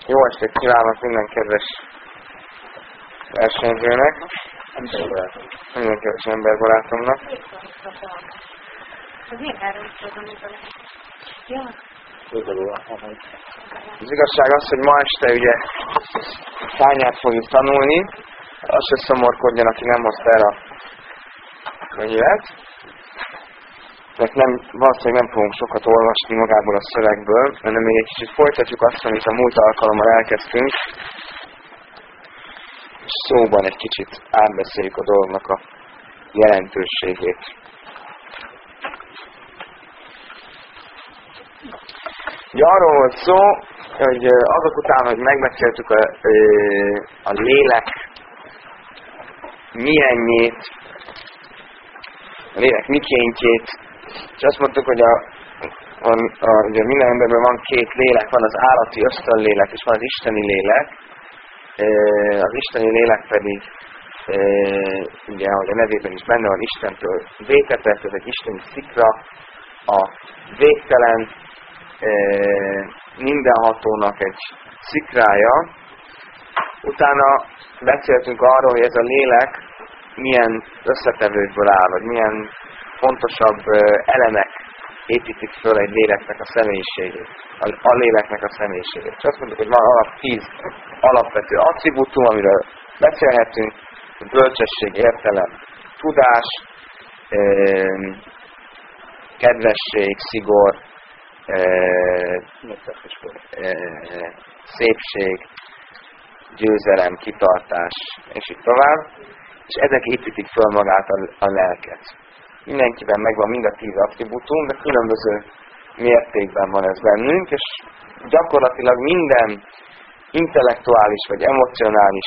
Jó estét kívánok minden kedves versenyzőnek, minden kedves emberbarátomnak. Az igazság az, hogy ma este ugye tányát fogjuk tanulni, az se szomorkodjon, aki nem hozta el a könyvet. Mert valószínűleg nem fogunk sokat olvasni magából a szövegből, hanem még egy kicsit folytatjuk azt, amit a múlt alkalommal elkezdtünk, és szóban egy kicsit átbeszéljük a dolognak a jelentőségét. Ugye arról volt szó, hogy azok után, hogy megbeszéltük a lélek milyenjét, a lélek mikéntjét, és azt mondtuk, hogy ugye minden emberben van két lélek, van az állati ösztönlélek, és van az isteni lélek. Az isteni lélek pedig, ugye, ahogy a nevében is benne van, Istentől vétetett, ez egy isteni szikra, a végtelen, mindenhatónak egy szikrája. Utána beszéltünk arról, hogy ez a lélek milyen összetevőkből áll, vagy milyen fontosabb elemek építik föl egy léleknek a személyiségét, a léleknek a személyiségét. És azt mondjuk, hogy van 10 alapvető attribútum, amiről beszélhetünk: bölcsesség, értelem, tudás, kedvesség, szigor, szépség, győzelem, kitartás, és így tovább. És ezek építik föl magát a lelket. Mindenkiben megvan mind a 10 attribútum, de különböző mértékben van ez bennünk, és gyakorlatilag minden intellektuális vagy emocionális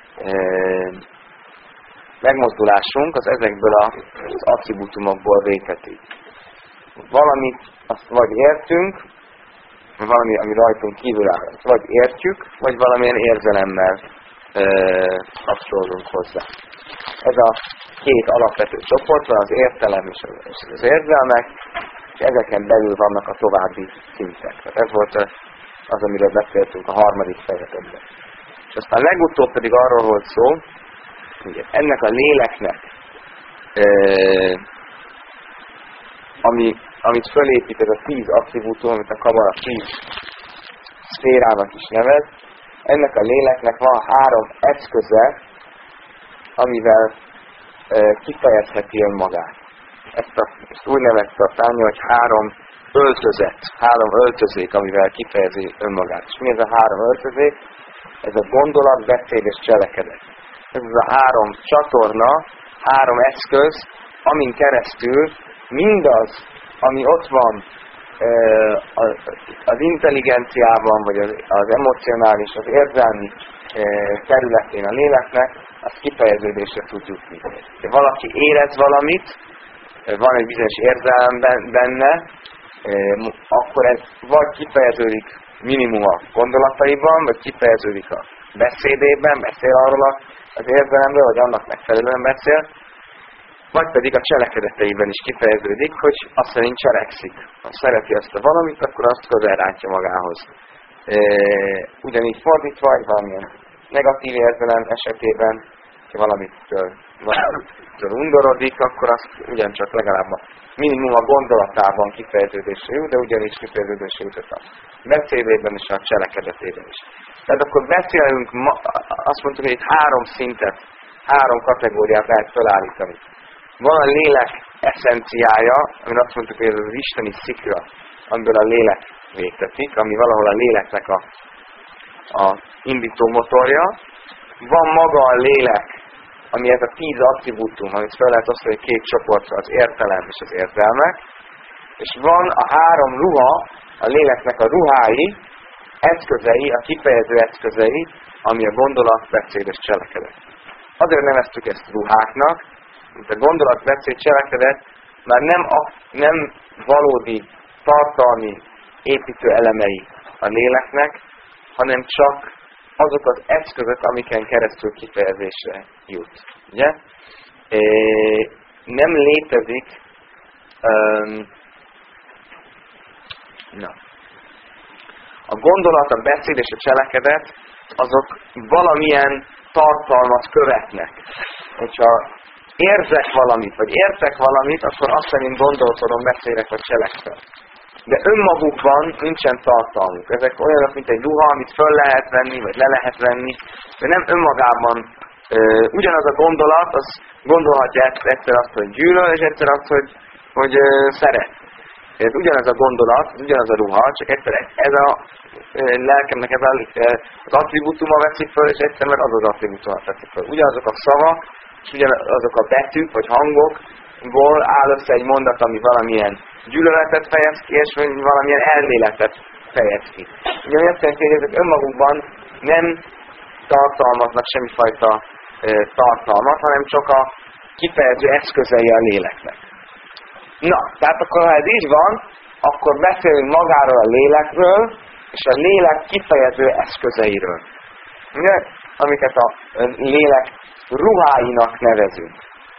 megmozdulásunk az ezekből az attribútumokból vétetik. Valamit azt vagy értünk, valami, ami rajtunk kívül áll, vagy értjük, vagy valamilyen érzelemmel kapcsolódunk hozzá. Ez a két alapvető csoport van, az értelem és az érzelmek, és ezeken belül vannak a további szintek. Tehát ez volt az, amiről beszéltünk a harmadik fejezetben. És aztán legutóbb pedig arról volt szó, hogy ennek a léleknek, amit fölépít, ez a 10 attribútum, amit a Kabala 10 szférának is nevez, ennek a léleknek van 3 eszköze, amivel kifejezheti önmagát. Ezt úgy nevezte a Tánya, hogy 3 öltözet, 3 öltözék, amivel kifejezi önmagát. És mi ez a 3 öltözék? Ez a gondolat, beszéd és cselekedet. Ez a 3 csatorna, 3 eszköz, amin keresztül mindaz, ami ott van az intelligenciában, vagy az emocionális, az érzelmi területén a léleknek, azt kifejeződésre tud jutni. Ha valaki érez valamit, van egy bizonyos érzelem benne, akkor ez vagy kifejeződik minimum a gondolataiban, vagy kifejeződik a beszédében, beszél arról az érzelemről, vagy annak megfelelően beszél, vagy pedig a cselekedeteiben is kifejeződik, hogy azt szerint cselekszik. Ha szereti azt a valamit, akkor azt közel rántja magához. Ugyanígy fordítva, vagy valamilyen negatív érzelem esetében, ha valamitől undorodik, akkor azt ugyancsak legalább a minimum a gondolatában kifejeződésre jut, de ugyanígy kifejeződésre jutott a beszédében és a cselekedetében is. Tehát akkor beszélünk, azt mondtuk, hogy itt 3 szintet, 3 kategóriát lehet felállítani. Van a lélek eszenciája, amire azt mondtuk, hogy ez az isteni szikra, amiből a lélek végtetik, ami valahol a léleknek a indító motorja. Van maga a lélek, ami ez a 10 attribútum, amit fel lehet osztani 2 csoportra, az értelem és az érzelmek. És van a 3 ruha, a léleknek a ruhái, eszközei, a kifejező eszközei, ami a gondolat, beszéd és cselekedet. Azért neveztük ezt ruháknak, mint a gondolat, beszéd, cselekedet már nem valódi tartalmi építő elemei a léleknek, hanem csak azok az eszközök, amiken keresztül kifejezésre jut. Ugye? Nem létezik a gondolat, a beszéd és a cselekedet, azok valamilyen tartalmat követnek. Hogyha érzek valamit, vagy értek valamit, akkor azt szerint gondolkodom, beszélek, vagy cselekszem. De önmagukban nincsen tartalmuk. Ezek olyanok, mint egy ruha, amit föl lehet venni, vagy le lehet venni, de nem önmagában ugyanaz a gondolat, az gondolhatja egyszer azt, hogy gyűlöl, és egyszer azt, hogy szeret. Ez ugyanaz a gondolat, ugyanaz a ruha, csak egyszer ez a lelkemnek az attribútuma veszik föl, és egyszer meg az az attribútumat veszik föl. Ugyanazok a szavak, és ugyanazok a betűk, vagy hangokból áll össze egy mondat, ami valamilyen gyűlöletet fejez ki, és valamilyen elméletet fejez ki. Ugye mi azt jelenti, hogy ezek önmagukban nem tartalmaznak semmifajta tartalmat, hanem csak a kifejező eszközei a léleknek. Na, tehát akkor ha ez így van, akkor beszélünk magáról a lélekről, és a lélek kifejező eszközeiről. Ugye? Amiket a lélek ruháinak nevezünk.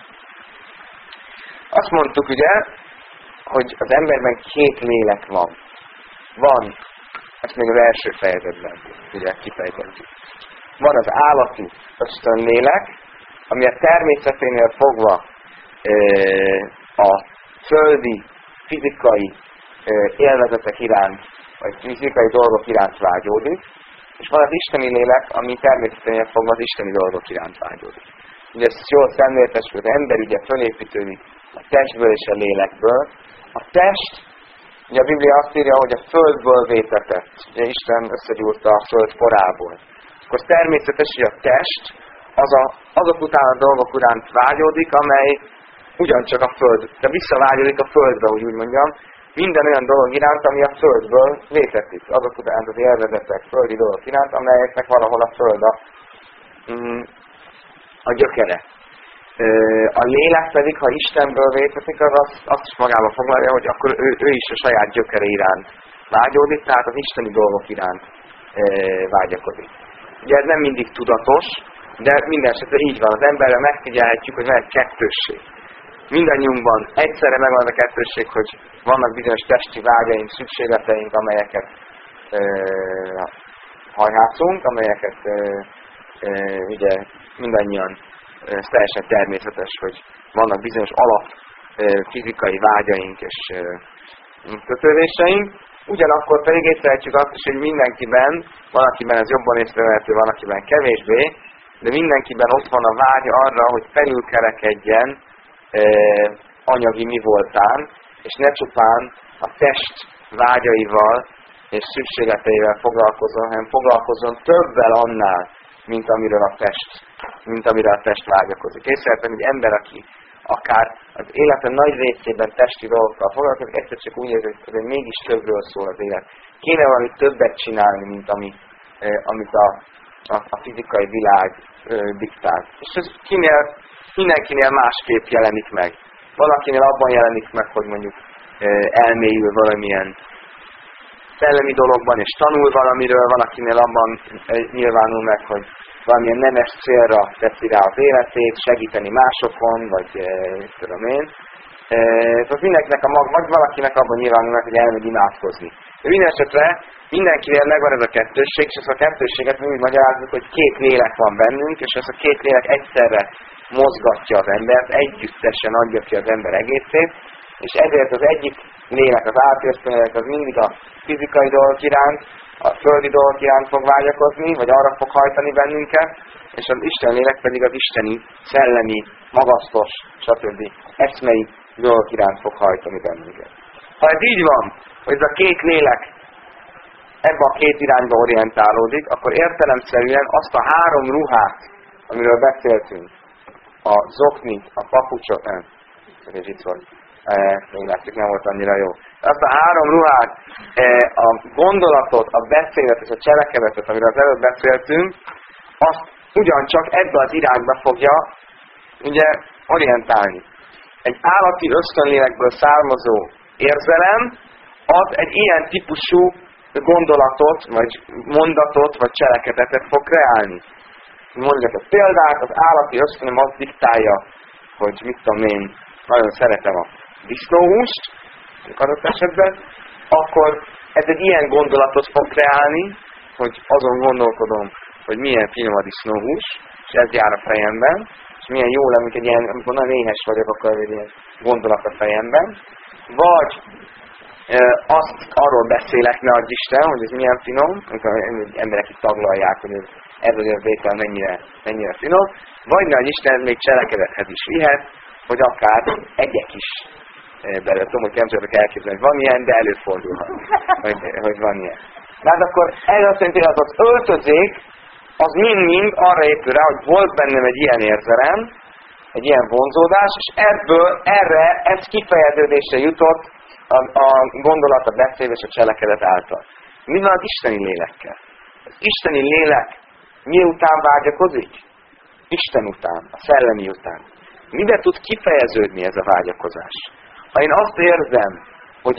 Azt mondtuk ugye, hogy az emberben két lélek van. Van, ezt még az első fejezetben ugye kifejtettük. Van az állati ösztönlélek, ami a természeténél fogva a földi, fizikai élvezetek iránt, vagy fizikai dolgok iránt vágyódik, és van az isteni lélek, ami természeténél fogva az isteni dolgok iránt vágyódik. Ugye ezt jól szemléltes, hogy az ember ugye fölépítődik a testből és a lélekből. A test, ugye a Biblia azt írja, hogy a földből vétetett. Ugye Isten összegyúrta a föld porából. Akkor természetes, hogy a test azok után a dolgok iránt vágyódik, amely ugyancsak a föld, de visszavágyódik a földbe, hogy úgy mondjam, minden olyan dolog iránt, ami a földből vétetik. Azok után az élvezetek, földi dolgok iránt, amelyeknek valahol a föld a gyökere. A lélek pedig, ha Istenből vétetik, az azt is magába foglalja, hogy akkor ő is a saját gyökere iránt vágyódik, tehát az isteni dolgok iránt vágyakodik. Ugye ez nem mindig tudatos, de minden esetre így van. Az emberre megfigyelhetjük, hogy van egy kettősség. Mindannyiunkban egyszerre megvan a kettősség, hogy vannak bizonyos testi vágyaink, szükségleteink, amelyeket hajhászunk, amelyeket ugye mindannyian teljesen természetes, hogy vannak bizonyos alap fizikai vágyaink és kötődéseink. Ugyanakkor pedig észrevehetjük azt is, hogy mindenkiben, van akiben ez jobban észrevehető, van akiben kevésbé, de mindenkiben ott van a vágy arra, hogy felülkerekedjen anyagi mi voltán, és ne csupán a test vágyaival és szükségleteivel foglalkozom, hanem foglalkozom többel annál, mint amire a test vágyakozik. Észrevettem, hogy ember, aki akár az élete nagy részében testi dolgokkal foglalkozik, egyszer csak úgy érzi, hogy mégis többről szól az élet. Kéne valami többet csinálni, mint amit a fizikai világ diktál. És ez mindenkinél másképp jelenik meg. Valakinél abban jelenik meg, hogy mondjuk elmélyül valamilyen szellemi dologban, és tanul valamiről, valakinél abban nyilvánul meg, hogy valamilyen nemes célra teszi rá az életét, segíteni másokon, vagy tudom én. Tehát mindenkinek vagy valakinek abban nyilvánul meg, hogy elmegy imádkozni. De minden esetre mindenkinél megvan ez a kettősség, és ezt a kettősséget mi úgy magyarázzuk, hogy két lélek van bennünk, és ez a két lélek egyszerre mozgatja az embert, együttesen adja ki az ember egészét, és ezért az egyik lélek, az átjösztönélek az mindig a fizikai dolgok iránt, a földi dolgok iránt fog vágyakozni, vagy arra fog hajtani bennünket, és az Isten lélek pedig az isteni, szellemi, magasztos, stb. Eszmei dolgok iránt fog hajtani bennünket. Ha ez így van, hogy ez a két lélek ebbe a két irányba orientálódik, akkor értelemszerűen azt a három ruhát, amiről beszéltünk, a zoknit, a papucsot, ez itt volt, még látszik, nem volt annyira jó. Azt a három ruhát, a gondolatot, a beszédet és a cselekedetet, amiről az előbb beszéltünk, azt ugyancsak ebbe az irányba fogja ugye orientálni. Egy állati ösztönlélekből származó érzelem, az egy ilyen típusú gondolatot, vagy mondatot, vagy cselekedetet fog kreálni. Mondjak egy példát, az állati ösztönöm azt diktálja, hogy mit tudom én, nagyon szeretem a disznóhúst, adott esetben, akkor ez egy ilyen gondolatot fog kreálni, hogy azon gondolkodom, hogy milyen finom a disznóhús, és ez jár a fejemben, és milyen jó lenne, egy ilyen, amikor nagyon éhes vagyok, akkor egy ilyen gondolat a fejemben. Vagy arról beszélek, ne adj Isten, hogy ez milyen finom, amikor emberek itt taglalják, hogy ez az vétel mennyire finom. Vagy ne adj Isten, ez még cselekedethez is vihet, hogy akár egyek is belőle. Tudom, hogy nem tudok elképzelni, hogy van ilyen, de előfordulhat, hogy van ilyen. Tehát akkor ez azt jelenti, hogy az öltözék, az mind-mind arra épül rá, hogy volt bennem egy ilyen érzelem, egy ilyen vonzódás, és ez kifejeződésre jutott a gondolat, a beszéd és a cselekedet által. Mi van az isteni lélekkel? Az isteni lélek miután vágyakozik? Isten után, a szellemi után. Mire tud kifejeződni ez a vágyakozás? Ha én azt érzem, hogy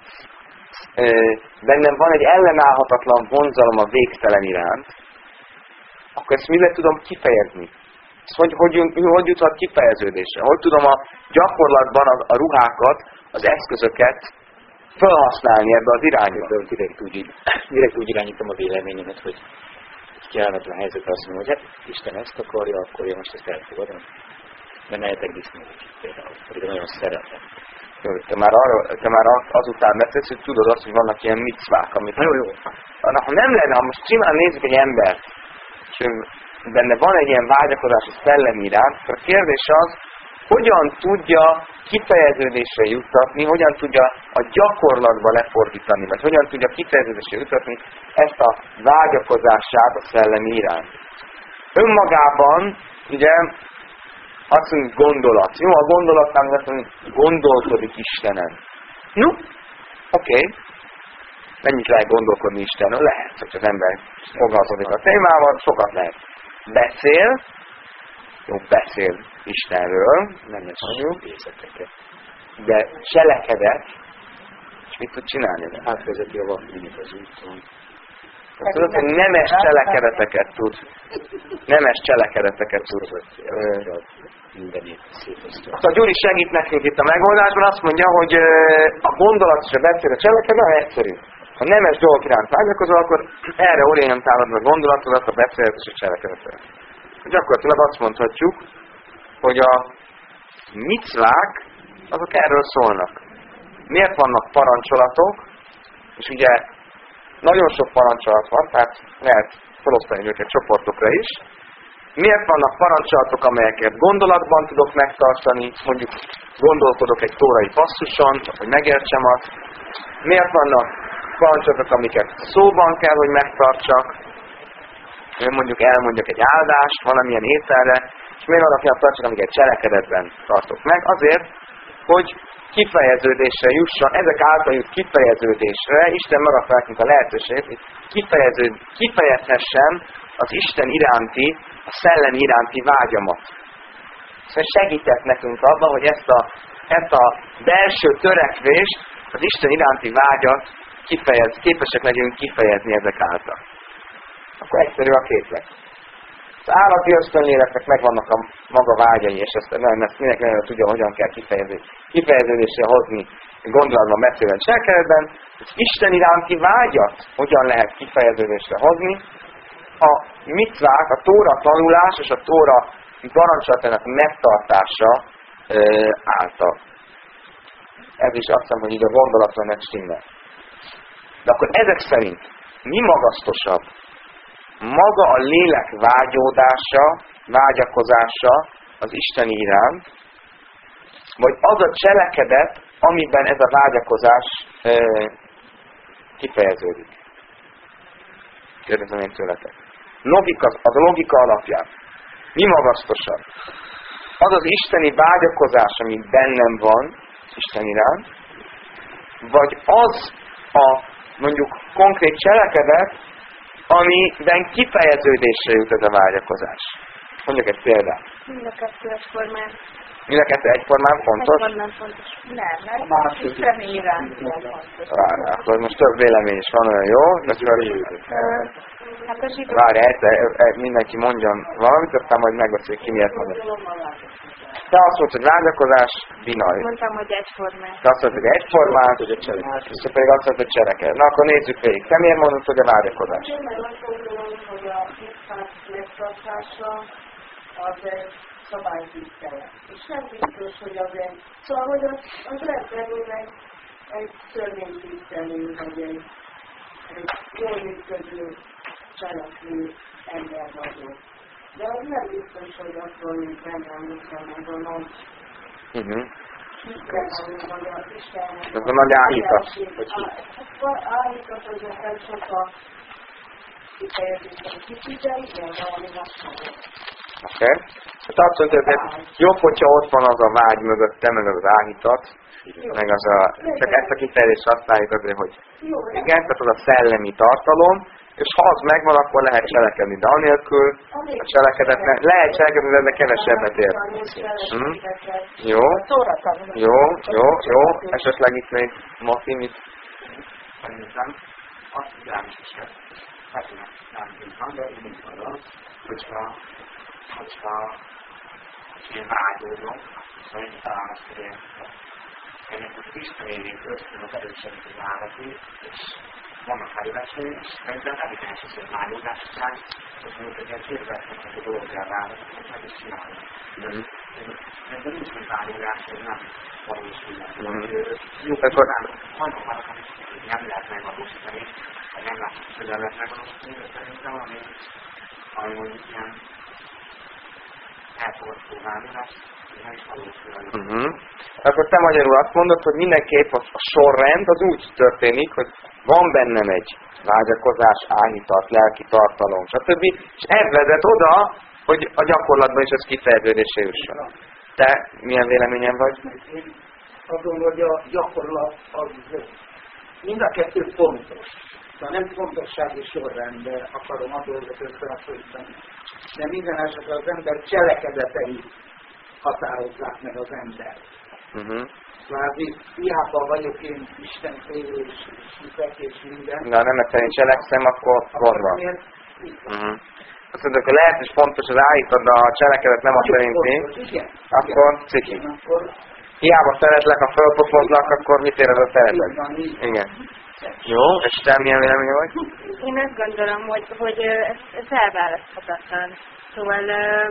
bennem van egy ellenállhatatlan vonzalom a végtelen iránt, akkor ezt mire tudom kifejezni? Hogy juthat kifejeződésre? Hogy tudom a gyakorlatban a ruhákat, az eszközöket felhasználni ebbe az irányba? Direkt úgy irányítom a véleményemet, hogy kellemetlen helyzetre azt mondom, hogy hát Isten ezt akarja, akkor én most ezt elfogadom. De ne egyetek disznót például, pedig nagyon szeretem. Te már azután beszélsz, hogy tudod azt, hogy vannak ilyen micvák, amit... Jó. Ha nem lenne, ha most simán nézzük egy embert, és benne van egy ilyen vágyakozás a szellem iránt, akkor a kérdés az, hogyan tudja kifejeződésre juttatni, hogyan tudja a gyakorlatba lefordítani, vagy hogyan tudja kifejeződésre juttatni ezt a vágyakozását a szellemi iránt. Önmagában, ugye, azt mondjuk gondolat. Jó, a gondolatnál azt mondjuk, gondolkodik Istenen. No, oké. Mennyit lehet gondolkodni Istenről? Lehet, hogy az ember foglalkozik a témával, sokat lehet. Beszél Istenről, nem lesz mondjuk, de cselekedet, és mit tud csinálni? Átvezeti a vakminit az úton. Tudod, hogy nemes cselekedeteket tud. Szóval Gyuri segít nekünk itt a megoldásban, azt mondja, hogy a gondolat és a beszéd a cselekedet nagyon egyszerű. Ha nemes dolgok iránt vágyakozol, akkor erre orientálod a gondolatodat, a beszédet és a cselekedetet. Gyakorlatilag azt mondhatjuk, hogy a micvák, azok erről szólnak. Miért vannak parancsolatok, és ugye nagyon sok parancsolat van, tehát lehet felosztani őket csoportokra is. Miért vannak parancsolatok, amelyeket gondolatban tudok megtartani, mondjuk gondolkodok egy tórai passzuson, hogy megértsem azt. Miért vannak parancsolatok, amiket szóban kell, hogy megtartsak, mondjuk elmondjak egy áldást valamilyen ételre, és miért vannak olyan parancsolatok, amiket cselekedetben tartok meg? Azért, hogy kifejeződésre jusson, ezek által jut kifejeződésre, Isten megadta nekünk a lehetőséget, hogy kifejezhessen az Isten iránti, a szellem iránti vágyamat. Szóval segített nekünk abban, hogy ezt a belső törekvést, az Isten iránti vágyat képesek legyünk kifejezni ezek által. Akkor egyszerű a képlet. Az állati ösztönléleknek megvannak a maga vágyai, és ezt mindenki nagyon tudja, hogyan kell kifejeződésre hozni gondolatban, beszélben, cselekedetben. Az Isten iránti vágyat hogyan lehet kifejeződésre hozni? A micvák, a tóra tanulás és a tóra parancsolatának megtartása által. Ez is azt hiszem, hogy így a gondolatban meg stimmel. De akkor ezek szerint mi magasztosabb? Maga a lélek vágyódása, vágyakozása az Isten iránt, vagy az a cselekedet, amiben ez a vágyakozás kifejeződik. Kérdezem én tőletek. Az a logika alapján. Mi magasztosabb? Az az isteni vágyakozás, ami bennem van, Isten iránt, vagy az a mondjuk konkrét cselekedet, amiben kifejeződésre jut ez a vágyakozás. Mondjuk egy példát. Mind a kettő formán. Mind a kettő egyformán fontos? Egyformán fontos. Nem, másik személy irányban fontos. Akkor most több vélemény is van, olyan jó? Várj, mindenki mondjon valamit, aztán majd megbeszéljük ki miért mondod. Te azt mondtad, hogy vágyakozás, binaj. Mondtam, hogy egyformán. Te azt mondtad, hogy egyformán, és te pedig azt mondtad, hogy cselekedj. Na akkor nézzük végig. Te miért mondod, hogy a vágyakozás? Én meg azt gondolom, hogy a tisztát megtartása az egy szabálytisztelet. És nem biztos, hogy az egy... Szóval, hogy az rendszerűen egy törvénytisztelő, vagy egy jól működő, cselekvő ember vagyok. De az nem biztos, hogy attól, hogy bennem meg a nagy ez a nagy áhítat. Áhítat, hogy nem csak a kifejezésben kicsit, de igen, valami hasonló. Oké. Hát azt mondod, hogy jobb, hogyha ott van az a vágy mögötte, meg az áhítat, meg az a... Csak ezt a kifejezést használjuk azért, hogy igen, tehát az a szellemi tartalom, és ha az megvan, akkor lehet cselekedni, de anélkül a cselekedetnek lehet cselekedni, de kevesebbet ér. Jó, jó. Esetleg itt még Mati, mit? Szerintem azt irányt is nem, de én is van az, hogyha én vágyódom, szóval én talán azt kérem, ennek most visszaérjük ösztönök erősebb az állatét, és vannak felületei, és szerintem evidens az, hogy vágyódás után, és mondjuk egy ilyen kérdezhetnek a dolgokra választ, hogy meg is csinálni. Szerintem nincs egy vágyódás, hogy nem valósul meg. Jó, akkor vannak vannak, amit nem lehet megvalósítani, vagy nem látszik, hogy el lehet megvalósítani, de szerintem ami mondjuk ilyen elfogadható vágyódás, nem is valósul. Akkor te magyarul azt mondod, hogy mindenképp a sorrend az úgy történik, hogy van bennem egy vágyakozás, áhítat, lelki tartalom, stb. És ez vezet oda, hogy a gyakorlatban is ez kifejeződésre jusson. Te milyen véleményen vagy? Én azt gondolom, hogy a gyakorlat az mind a kettő fontos. Szóval nem fontossági sorrendben akarom a dolgot összehasonlítani. De minden esetben az ember cselekedetei határozzák meg az ember. Kvázi, hiába vagyok én Isten félő és hiszek és minden. De ha nem egyszerűen cselekszem, akkor gond van. Azt mondjuk, hogy lehet, hogy fontos az áhítat, de ha a cselekedet nem a szerinti, akkor ciki. Hiába szeretlek, ha fölpofozlak, akkor mit ér ez a szeretet? Igen. Jó, és te milyen véleménye vagy? Én azt gondolom, hogy ez elválaszthatatlan. Szóval,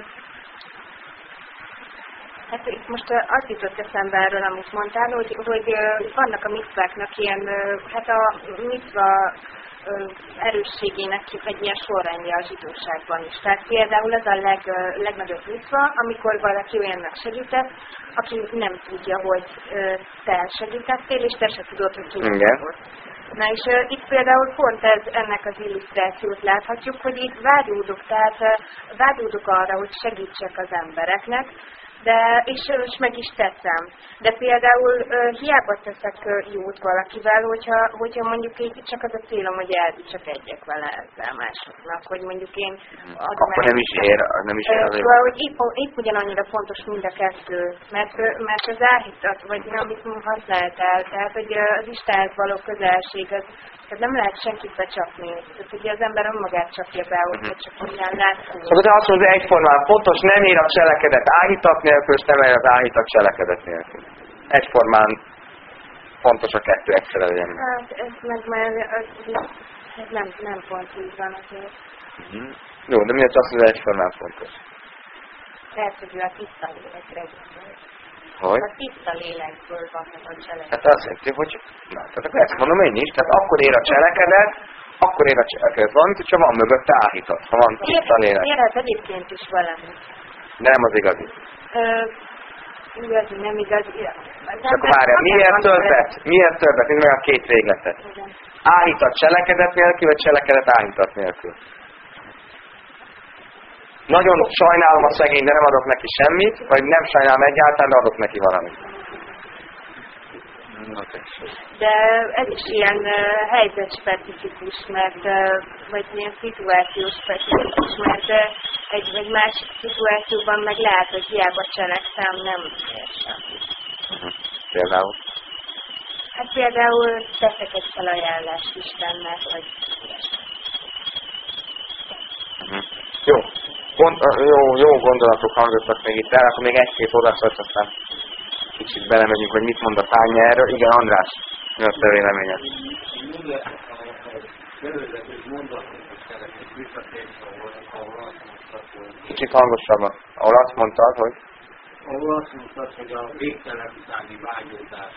hát itt most azt jutott eszembe erről, amit mondtál, hogy vannak a mitzváknak ilyen, hát a mitzva erősségének egy ilyen sorrendje a zsidóságban is. Tehát például ez a legnagyobb mitzva, amikor valaki olyannak segített, aki nem tudja, hogy te segítettél, és te se tudod, hogy ki volt. Na és itt például pont ennek az illusztrációt láthatjuk, hogy itt vágyódok arra, hogy segítsek az embereknek, de, és meg is teszem. De például hiába teszek jót valakivel, hogyha mondjuk így csak az a célom, hogy csak egyek vele ezzel másoknak, hogy mondjuk én... Akkor nem is ér azért. Szóval, hogy épp ugyanannyira fontos mind a kettő, mert az áhítat, vagy amit használtál, tehát hogy az Istenhez való közelség, tehát nem lehet senkit becsapni. Tehát ugye az ember önmagát csapja be, hogyha csak minden látszik. Szóval te azt mondod, hogy egyformán fontos, nem ér a cselekedet áhítat nélkül, és nem ér az áhítat cselekedet nélkül. Egyformán fontos a kettő egyszerre legyen. Hát ez meg már nem pont így van azért. Jó, de miért azt mondod, hogy egyformán fontos? Lehet, hogy a tiszta lélekre Hogy? A tiszta lélekből van a cselekedet. Hát azt jelenti, hogy... Na, tehát akkor ezt mondom én is, tehát akkor ér a cselekedet, valamit, hogyha van mögötte áhítat, ha van tiszta lélek. Érhet egyébként is valamit. De nem az igazi. Igazi, nem igazi. És akkor várjál, miért többet? Nézd meg a két végletet. Áhítat cselekedet nélkül, vagy cselekedet áhítat nélkül. Nagyon sajnálom a szegény, de nem adok neki semmit, vagy nem sajnálom egyáltalán, de adok neki valamit. De ez is ilyen helyzetspecifikus, vagy ilyen szituációs specifikus, mert egy másik szituációban meg lehet, hogy hiába cselekszem, nem ér semmit. Például? Hát például teszek egy felajánlást Istennek, vagy Jó gondolatok hangzottak még itt el, akkor még egy-két odaszort, aztán kicsit belemegyünk, hogy mit mond a Tánya erről. Igen, András, mi a te véleményed? Kicsit hangosabban. Ahol azt mondtad, hogy... Ahol azt mondtad, hogy a végtelen utáni vágyódás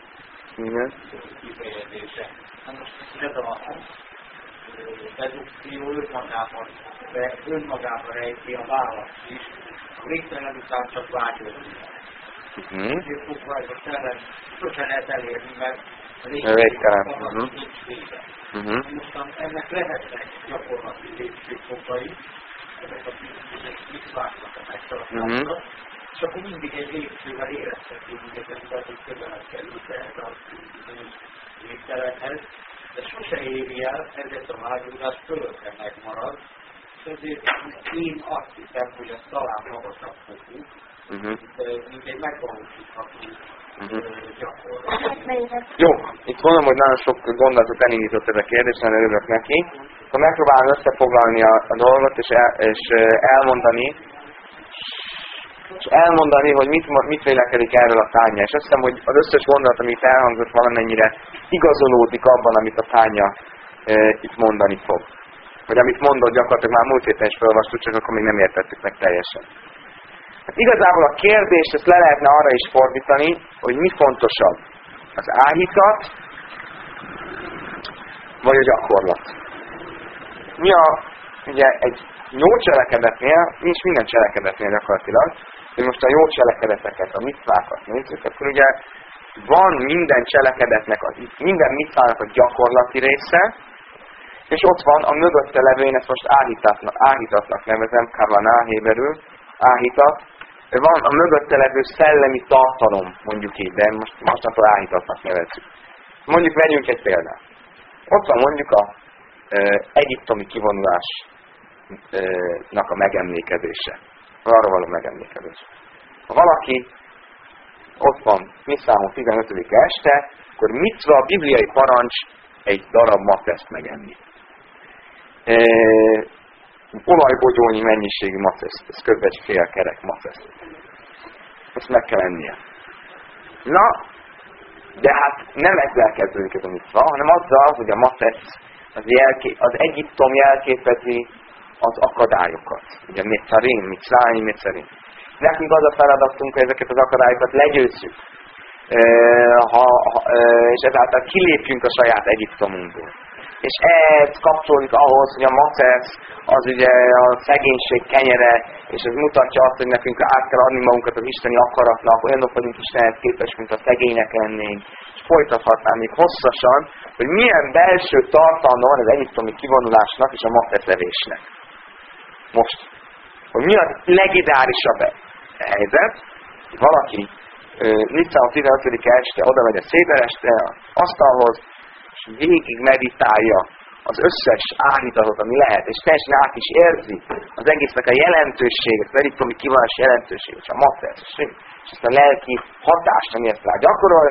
kifejezése. Hát most ez a dedukció önmagában rejti a választ is. A végtelen után csak vágyódni. Ezért most ellen sosem lehet elérni, mert a végtelen nincs vége. Most ennek lehetnek gyakorlati lépcsőfokai, ezek a bizonyos a megtartásra, és akkor mindig egy lépcsővel érezhető, hogy ez az ember, hogy közelebb került ehhez a végtelenhez, de sose éri el, ezért a vágyódás fölötte megmarad, és ezért én azt hiszem, hogy ez talán magasabb fokú, mint egy megvalósítható gyakorlat. Jó, itt mondom, hogy nagyon sok gondolatot elindított ez a kérdés, nagyon örülök neki. Akkor megpróbálom összefoglalni a dolgot, és elmondani, hogy mit vélekedik erről a Tánya. És azt hiszem, hogy az összes gondolat, amit elhangzott, valamennyire igazolódik abban, amit a Tánya itt mondani fog. Vagy amit mondott, gyakorlatilag már múlt héten is felolvastuk, csak akkor még nem értettük meg teljesen. Hát igazából a kérdést ezt le lehetne arra is fordítani, hogy mi fontosabb. Az áhítat, vagy a gyakorlat. Ugye egy jó cselekedetnél, nincs minden cselekedetnél gyakorlatilag, de most a jó cselekedeteket, a micvákat nézzük, akkor ugye van minden cselekedetnek, minden micvának a gyakorlati része, és ott van a mögötte levő, én ezt most áhítatnak nevezem, kavanah héberül, áhítat, van a mögötte levő szellemi tartalom, mondjuk így, de mostantól áhítatnak nevezzük. Mondjuk vegyünk egy példát. Ott van mondjuk a egyiptomi kivonulásnak a megemlékezése. Arra való megemlékezés. Ha valaki ott van, Miszámok 15. este, akkor micva a bibliai parancs egy darab maceszt megenni. Olajbogyónyi mennyiségű maceszt, ez kb. Egy fél kerek maceszt. Ezt meg kell ennie. Na, de hát nem ezzel kezdődik ez a micva, hanem azzal, hogy a maceszt az Egyiptom jelképezi az akadályokat. Ugye Micráim. Nekünk az a feladatunk, hogy ezeket az akadályokat legyőzzük. És ezáltal kilépjünk a saját Egyiptomunkból. És ez kapcsolódik ahhoz, hogy a macesz az ugye a szegénység kenyere, és ez mutatja azt, hogy nekünk át kell adni magunkat az isteni akaratnak, olyanok vagyunk Istenhez képest, mint a szegények lennénk. És folytathatnám még hosszasan, hogy milyen belső tartalma van az egyiptomi kivonulásnak és a maceszevésnek. Most, hogy mi a legidárisabb helyzet, hogy valaki Nisztán 15. este oda megy a széderestre, az asztalhoz, és végig meditálja az összes áhítatot, ami lehet, és teljesen át is érzi az egésznek a jelentőséget, az egyiptomi kivonulás jelentőséget, és a macesz, és ezt a lelki hatást, ami ezt rá gyakorol,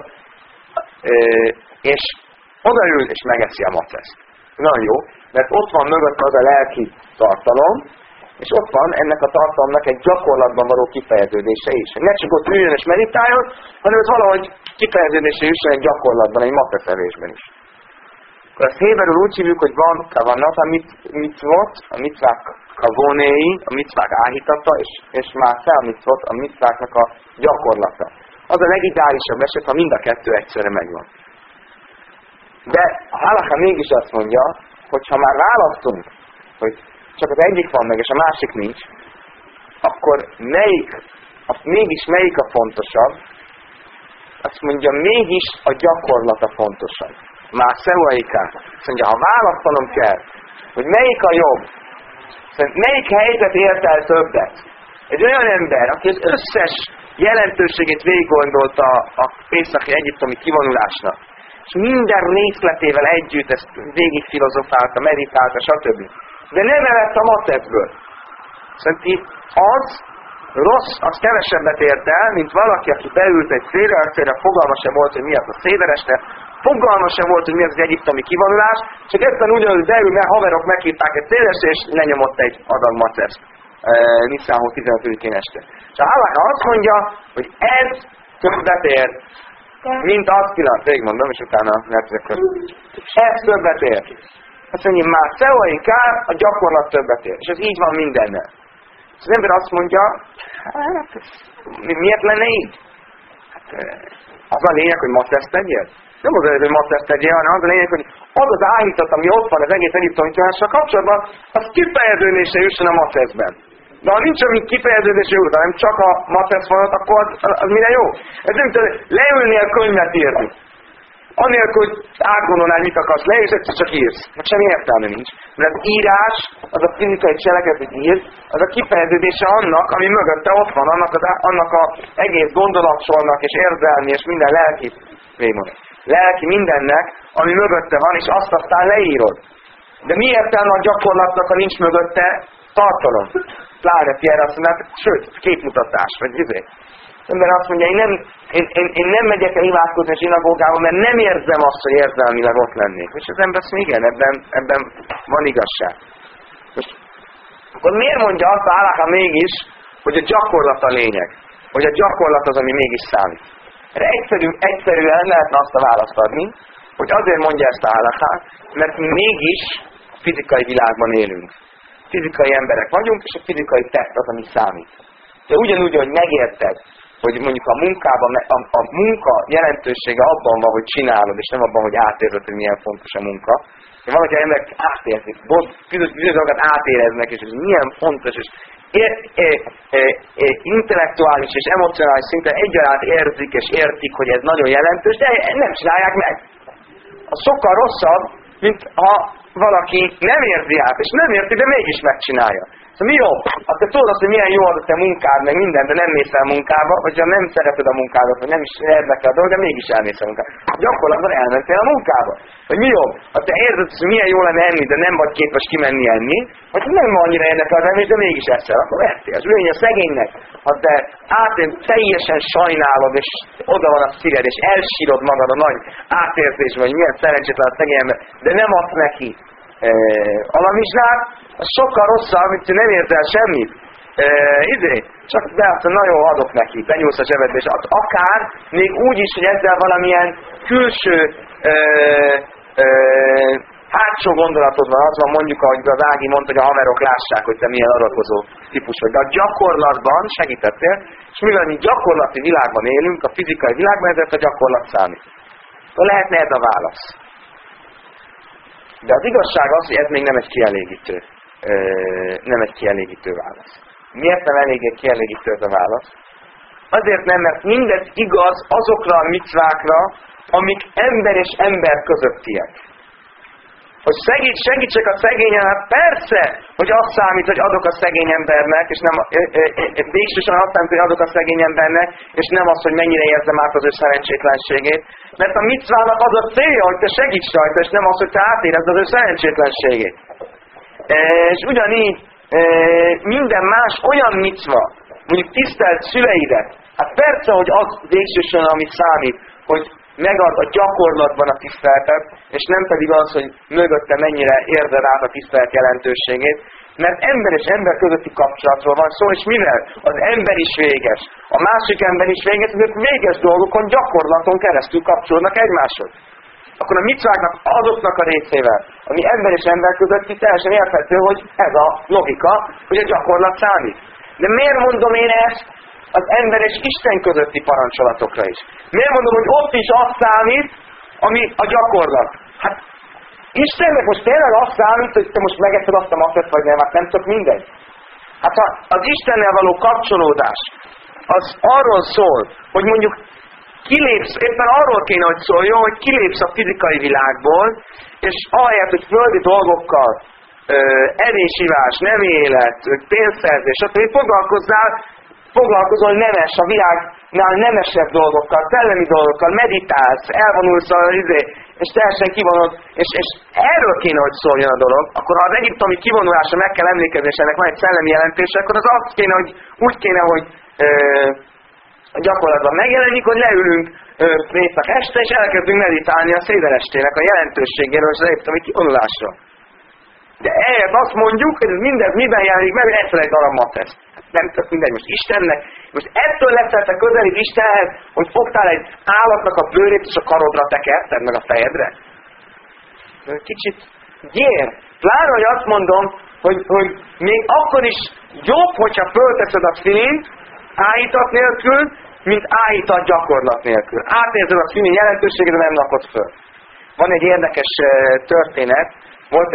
és odaül és megeszi a maceszt. Nagyon jó, mert ott van mögött az a lelki tartalom, és ott van ennek a tartalomnak egy gyakorlatban való kifejeződése is. Ne csak ott üljön és meditáljon, hanem ott valahogy kifejeződése is egy gyakorlatban, egy maceszevésben is. Akkor a héberül úgy hívjuk, hogy van kavanat a mitzvot, a mitzvák kavonéi, a mitzvák áhítata, és mászá a mitzvot, a mitzváknak a gyakorlata. Az a legideálisabb eset, ha mind a kettő egyszerre megvan. De a halacha mégis azt mondja, hogy ha már választunk, hogy csak az egyik van meg, és a másik nincs, akkor mégis melyik a fontosabb? Azt mondja, mégis a gyakorlata fontosabb. Már szeuaiká. Azt mondja, ha választanom kell, hogy melyik a jobb, melyik helyzet ért el többet. Egy olyan ember, aki az összes jelentőségét végiggondolta a északi egyiptomi kivonulásnak, és minden részletével együtt ezt végig filozofálta, meditálta, stb. De nem evett a maceszből. Szerinti az rossz, az kevesebbet ért el, mint valaki, aki beült egy széderesztére, fogalma sem volt, hogy mi az a szédereste, fogalma sem volt, hogy mi az egyiptomi kivonulás, csak egyszerűen ugyanúgy beül, mert haverok meghívták egy szédereste, és lenyomott egy adag macert. Nisztánhó 15-én este. És a Halakha azt mondja, hogy ez többet ér, mint azt pillanat, végigmondom, és utána netrekör. Ez többet ér. Azt mondja, már Szeó inkább a gyakorlat többet ér. És ez így van mindennel. És az ember azt mondja, hát miért lenne így? Hát, az a lényeg, hogy macert tegyél? Nem az a lényeg, hogy macert tegyél, hanem az a lényeg, hogy az az állított, ami ott van az egész egyiptomi csalással kapcsolatban, az kifejeződésre jusson a macerben. De ha nincs amíg kifejeződésre jut, hanem csak a macerc van ott, akkor az mire jó? Ez nem tudom, leülnél könyvet írni. Anélkül, hogy átgondolnál, mit akarsz le, és egyszer csak írsz. Meg semmi értelme nincs. Mert az írás, az a fizikai cselekedet, hogy írsz, az a kifejeződése annak, ami mögötte ott van, annak a egész gondolatsornak, és érzelmi, és minden lelki mindennek, ami mögötte van, és azt aztán leírod. De mi értelme a gyakorlatnak, ha nincs mögötte tartalom? Pláne Pierre azt mondja, sőt, képmutatás, vagy izé. Ember azt mondja, én nem megyek el imádkozni a zsinagógába, mert nem érzem azt, hogy érzelmileg ott lennék. És az ember azt mondja, igen, ebben van igazság. Most, akkor miért mondja azt a Halakha mégis, hogy a gyakorlat a lényeg? Hogy a gyakorlat az, ami mégis számít? Erre egyszerűen lehetne azt a választ adni, hogy azért mondja ezt a Halakha, mert mi mégis fizikai világban élünk. Fizikai emberek vagyunk, és a fizikai test az, ami számít. De ugyanúgy, hogy megérted, hogy mondjuk a munkában, a munka jelentősége abban van, hogy csinálod, és nem abban, hogy átérzed, hogy milyen fontos a munka. De valahogy az emberek átérzik, bizonyos dolgokat átéreznek, és ez milyen fontos, és intellektuális és emocionális szinten egyaránt érzik és értik, hogy ez nagyon jelentős, de nem csinálják meg. Az sokkal rosszabb, mint ha valaki nem érzi át, és nem érti, de mégis megcsinálja. Szóval mi jobb? Azt te tudod azt, hogy milyen jó az a te munkád, meg minden, de nem mész el munkába, vagy ha nem szereted a munkádat, vagy nem is érdekel a dolog, de mégis elmész a munkába. Gyakorlatban elmentél a munkába. Vagy mi jobb? Azt te érzed, hogy milyen jó lenne enni, de nem vagy képes kimenni enni, vagy nem annyira érdekel az enni, de mégis eszel, akkor ettél. Az ülj a szegénynek, ha te teljesen sajnálod, és oda van a szíved, és elsírod magad a nagy átérzésben, hogy milyen szerencsétlen a szegény ember, de nem adsz neki alamizsnát, az sokkal rosszabb, mint hogy nem érzel semmit. Csak de azt na jó, adok neki, benyúlsz a zsebedbe, és akár még úgy is, hogy ezzel valamilyen külső hátsó gondolatod van, az van mondjuk, ahogy az Ági mondta, hogy a haverok lássák, hogy te milyen adakozó típus vagy. De a gyakorlatban segítettél, és mivel mi gyakorlati világban élünk, a fizikai világban, ezért a gyakorlat számít. Akkor lehetne ez a válasz. De az igazság az, hogy ez még nem egy kielégítő válasz. Miért nem eléggé kielégítő ez a válasz? Azért nem, mert mindez igaz azokra a micvákra, amik ember és ember közöttiek. Hogy segítsek a szegényen, hát persze, hogy azt számít, hogy adok a szegény embernek, és nem végsősorban azt számít, hogy adok a szegény embernek, és nem az, hogy mennyire érzem át az ő szerencsétlenségét. Mert a micvának az a célja, hogy te segíts rajta, és nem az, hogy te átérezd az ő szerencsétlenségét. És ugyanígy minden más olyan micva, mondjuk tisztelt szüleidet, hát persze, hogy az végsősorban, ami számít, hogy megad a gyakorlatban a tiszteletet, és nem pedig az, hogy mögötte mennyire érzed át a tisztelet jelentőségét, mert ember és ember közötti kapcsolatról van szó, és mivel az ember is véges, a másik ember is véges, ezek véges dolgokon, gyakorlaton keresztül kapcsolódnak egymáshoz. Akkor a micváknak azoknak a részével, ami ember és ember közötti, teljesen érthető, hogy ez a logika, hogy a gyakorlat számít. De miért mondom én ezt az ember és Isten közötti parancsolatokra is? Miért mondom, hogy ott is az számít, ami a gyakorlat? Hát Istennek most tényleg az számít, hogy te most megeszed azt a macet, vagy nem, hát nem tök mindegy. Hát ha az Istennel való kapcsolódás, az arról szól, hogy mondjuk kilépsz, éppen arról kéne, hogy szóljon, hogy kilépsz a fizikai világból, és ahelyett, hogy földi dolgokkal, evés-ivás, nem élet, pénzszerzés, stb. Foglalkozol nemes, a világnál nemesebb dolgokkal, szellemi dolgokkal, meditálsz, elvonulsz és teljesen kivonod, és erről kéne, hogy szóljon a dolog, akkor ha az egyiptomi kivonulásra meg kell emlékezni, és ennek van egy szellemi jelentése, akkor az azt kéne, hogy úgy kéne, hogy gyakorlatban megjelenik, hogy leülünk péntek este, és elkezdünk meditálni a széderestének a jelentőségéről és az egyiptomi kivonulásra. De ehhez azt mondjuk, hogy ez mindez miben jelenik meg, hogy egyszer egy darab macesz. Nem tök mindegy, most Istennek, most ettől leszel te közelít Istenhez, hogy fogtál egy állatnak a bőrét és a karodra tekerted meg a fejedre. Kicsit gyér. Pláne, hogy azt mondom, hogy még akkor is jobb, hogyha fölteszed a színét áhítat nélkül, mint áhítat gyakorlat nélkül. Átérzed a színi jelentőséget, de nem rakod föl. Van egy érdekes történet, volt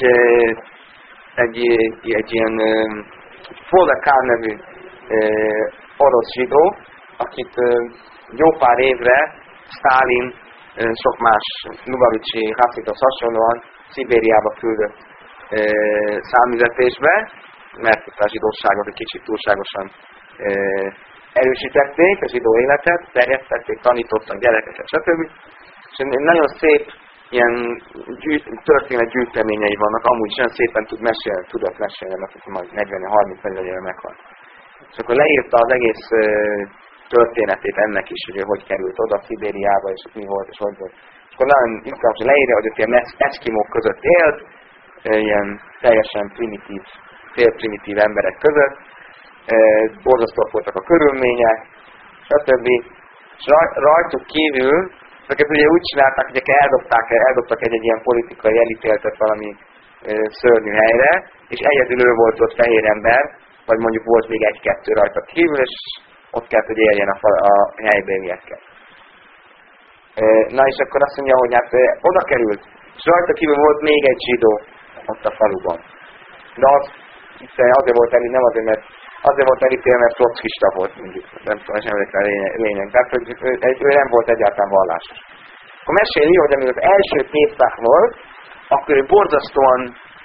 egy ilyen Folle Kahn nevű orosz zsidó, akit jó pár évre Sztálin, sok más Lubavicsi Haszithoz hasonlóan Szibériába küldött számüzetésbe, mert a zsidóságot egy kicsit túlságosan erősítették, a zsidó életet, terjesztették, tanítottak gyerekeket, stb. És nagyon szép ilyen történetgyűjteményei vannak, amúgy is olyan szépen tudott mesélni, mert majd 40-30-40 éve meghalt. És akkor leírta az egész történetét ennek is, hogy került oda Szibériába, és mi volt, és hogy volt. És akkor nagyon izgalmas, hogy leírja, hogy ott ilyen eszkimók között élt, ilyen teljesen primitív, félprimitív emberek között, borzasztóak voltak a körülmények, stb. És rajtuk kívül, ezeket ugye úgy csinálták, hogy eldobtak egy ilyen politikai elítéltet valami szörnyű helyre, és egyedül ő volt ott fehér ember, vagy mondjuk volt még egy-kettő rajta kívül, és ott kellett, hogy éljen a helybéliekkel. Na és akkor azt mondja, hogy hát oda került, és rajta kívül volt még egy zsidó ott a faluban. De az azért volt elég, nem azért, mert azért volt elítélve, mert trockista volt mindig. Nem tudom, sem a lényeg. Tehát, hogy ő nem volt egyáltalán vallásos. Akkor meséli, hogy amíg az első Pészach volt, akkor ő borzasztóan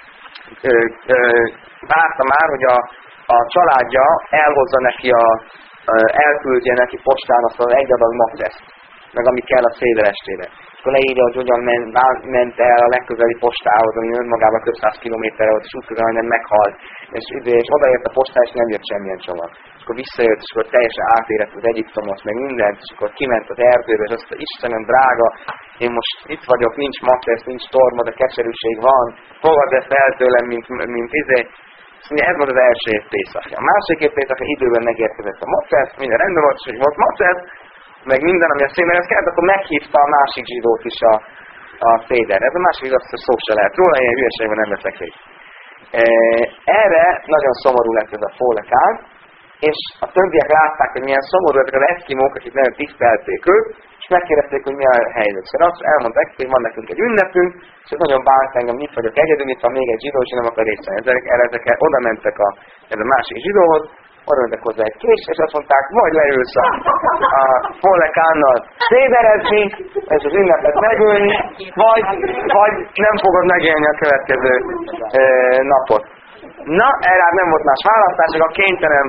várta már, hogy a családja elhozza neki elküldje neki postán azt az egy adag maceszt, meg ami kell a széderestére. Akkor leírja, hogy hogyan ment el a legközeli postához, ami önmagában több száz kilométerre volt, és útközben nem meghalt. És odaért a postán, és nem jött semmilyen csomag. És akkor visszajött, és akkor teljesen átérett az Egyiptomot, meg mindent, és akkor kiment az erdőbe, és azt mondta, Istenem drága, én most itt vagyok, nincs macesz, nincs torma, de keserűség van, fogadd ezt el tőlem, mint ez volt az első év Pészachja. A másik év Pészachja időben megérkezett a macesz, minden rendben volt, és hogy volt macesz, meg minden, ami a széderhez kellett, akkor meghívta a másik zsidót is a széderre. Ez a másik zsidó, azt szó se lehet róla, ilyen hülyeségben nem veszek részt. Erre nagyon szomorú lett ez a Folle Kahn, és a többiek látták, hogy milyen szomorú ezek az eszkimók, akik nagyon tisztelték őt, és megkérdezték, hogy mi a helyzet. Szóval azt elmondták, hogy van nekünk egy ünnepünk, és ez nagyon bánt engem, itt vagyok egyedül, itt van még egy zsidó, és nem akar részt venni. Ezek oda mentek ez a másik zsidóhoz, oda mentek hozzá egy kés, és azt mondták, vagy leülsz a Folle Kahnnal széderezni, és az ünnepet megölni, vagy nem fogod megélni a következő napot. Na, erre nem volt más választás, csak a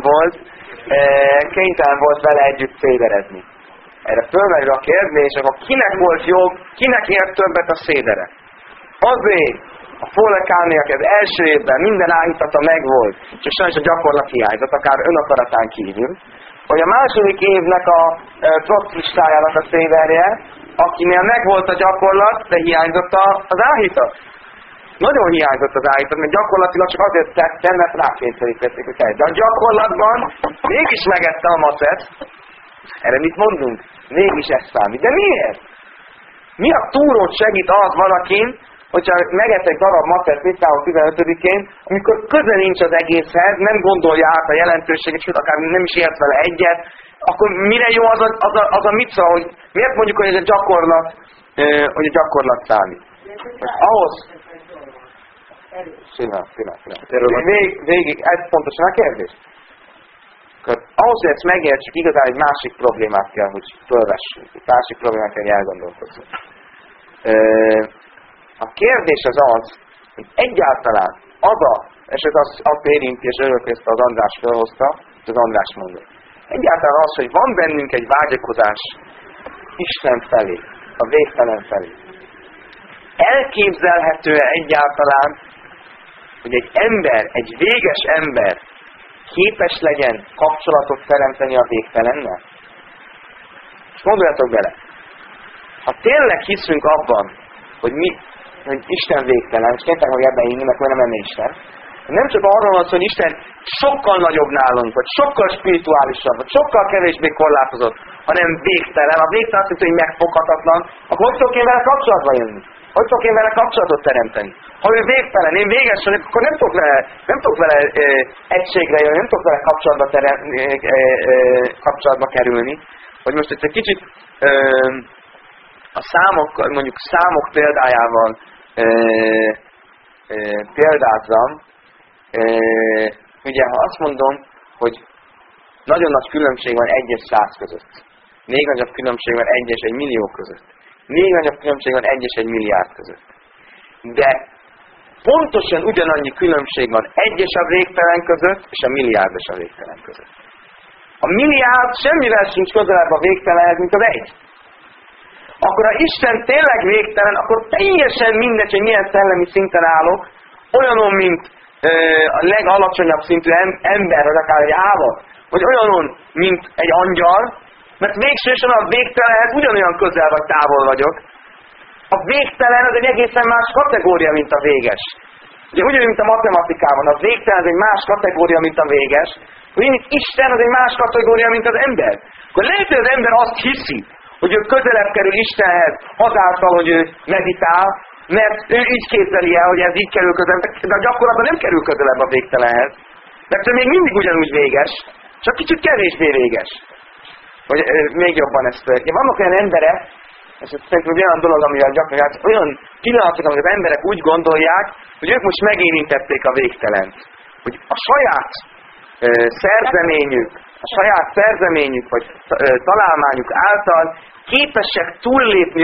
kénytelen volt vele együtt széderezni. Erre fölmerül a kérdés, akkor kinek volt jobb, kinek ért többet a szédere? Azért a Folle Kahnnak az első évben minden áhítata megvolt, csak sajnos a gyakorlat hiányzott, akár önakaratán kívül, hogy a második évnek a trockistájának a széderje, akinél megvolt a gyakorlat, de hiányzott az áhítat. Nagyon hiányzott az áhítat, mert gyakorlatilag csak azért tettem, mert rákényszerítették, hogy de a gyakorlatban mégis megette a macet. Erre mit mondunk? Mégis ez számít. De miért? Mi a túrót segít az valakin, hogyha megett egy darab macet például 15-én, amikor köze nincs az egészhez, nem gondolja át a jelentőséget, sőt, akár nem is ért vele egyet, akkor mire jó az a mica, hogy miért mondjuk, hogy ez a gyakorlat számít? Ahhoz... Pillanat. Végig, ez pontosan a kérdés. Ahhoz, hogy ezt megértsük, igazán egy másik problémát kell, hogy fölvessünk. Egy másik problémát kell, hogy elgondolkozzunk. A kérdés az, hogy egyáltalán és ez azt érinti, és örülök, ezt az András felhozta, az András mondott. Egyáltalán az, hogy van bennünk egy vágyakozás Isten felé, a végtelen felé. elképzelhető-e egyáltalán, hogy egy ember, egy véges ember képes legyen kapcsolatot teremteni a végtelennel? Gondoljatok bele! Ha tényleg hiszünk abban, hogy Isten végtelen, és kénytelen, hogy ebben hinni, mert nem lenne Isten, nem csak arról van szó, hogy Isten sokkal nagyobb nálunk, vagy sokkal spirituálisabb, vagy sokkal kevésbé korlátozott, hanem végtelen. A végtelen azt jelenti, hogy megfoghatatlan, akkor hogy tudok én vele kapcsolatba jönni? Hogy tudok én vele kapcsolatot teremteni? Ha ő végtelen, én véges vagyok, akkor nem tudok vele egységre jönni, nem tudok vele kapcsolatba kerülni. Hogy most egy kicsit a számok, mondjuk számok példájával példázzam, ugye ha azt mondom, hogy nagyon nagy különbség van 1 és 100 között. Még nagyobb különbség van 1 és 1 millió között. Még nagyobb különbség van 1 és 1 milliárd között. De pontosan ugyanannyi különbség van 1 és a végtelen között, és a milliárd és a végtelen között. A milliárd semmivel sincs közelebb a végtelenhez, mint az 1. Akkor ha Isten tényleg végtelen, akkor teljesen mindegy, hogy milyen szellemi szinten állok, olyanon, mint a legalacsonyabb szintű ember, vagy akár egy állat, vagy olyanon, mint egy angyal, mert végsősorban a végtelenhez ugyanolyan közel vagy távol vagyok. A végtelen az egy egészen más kategória, mint a véges. Ugye ugyanúgy, mint a matematikában, a végtelen az egy más kategória, mint a véges, ugyanígy Isten az egy más kategória, mint az ember. Akkor lehet, hogy az ember azt hiszi, hogy ő közelebb kerül Istenhez azáltal, hogy ő meditál, mert ő így képzeli el, hogy ez így kerül közelebb, de a gyakorlatban nem kerül közelebb a végtelenhez. Mert ő még mindig ugyanúgy véges, csak kicsit kevésbé véges. Vagy még jobban ezt. Vannak olyan emberek, és ez szerintem olyan dolog, amivel gyakran olyan pillanatok, amikor az emberek úgy gondolják, hogy ők most megérintették a végtelent. Hogy a saját szerzeményük, vagy találmányuk által képesek túllépni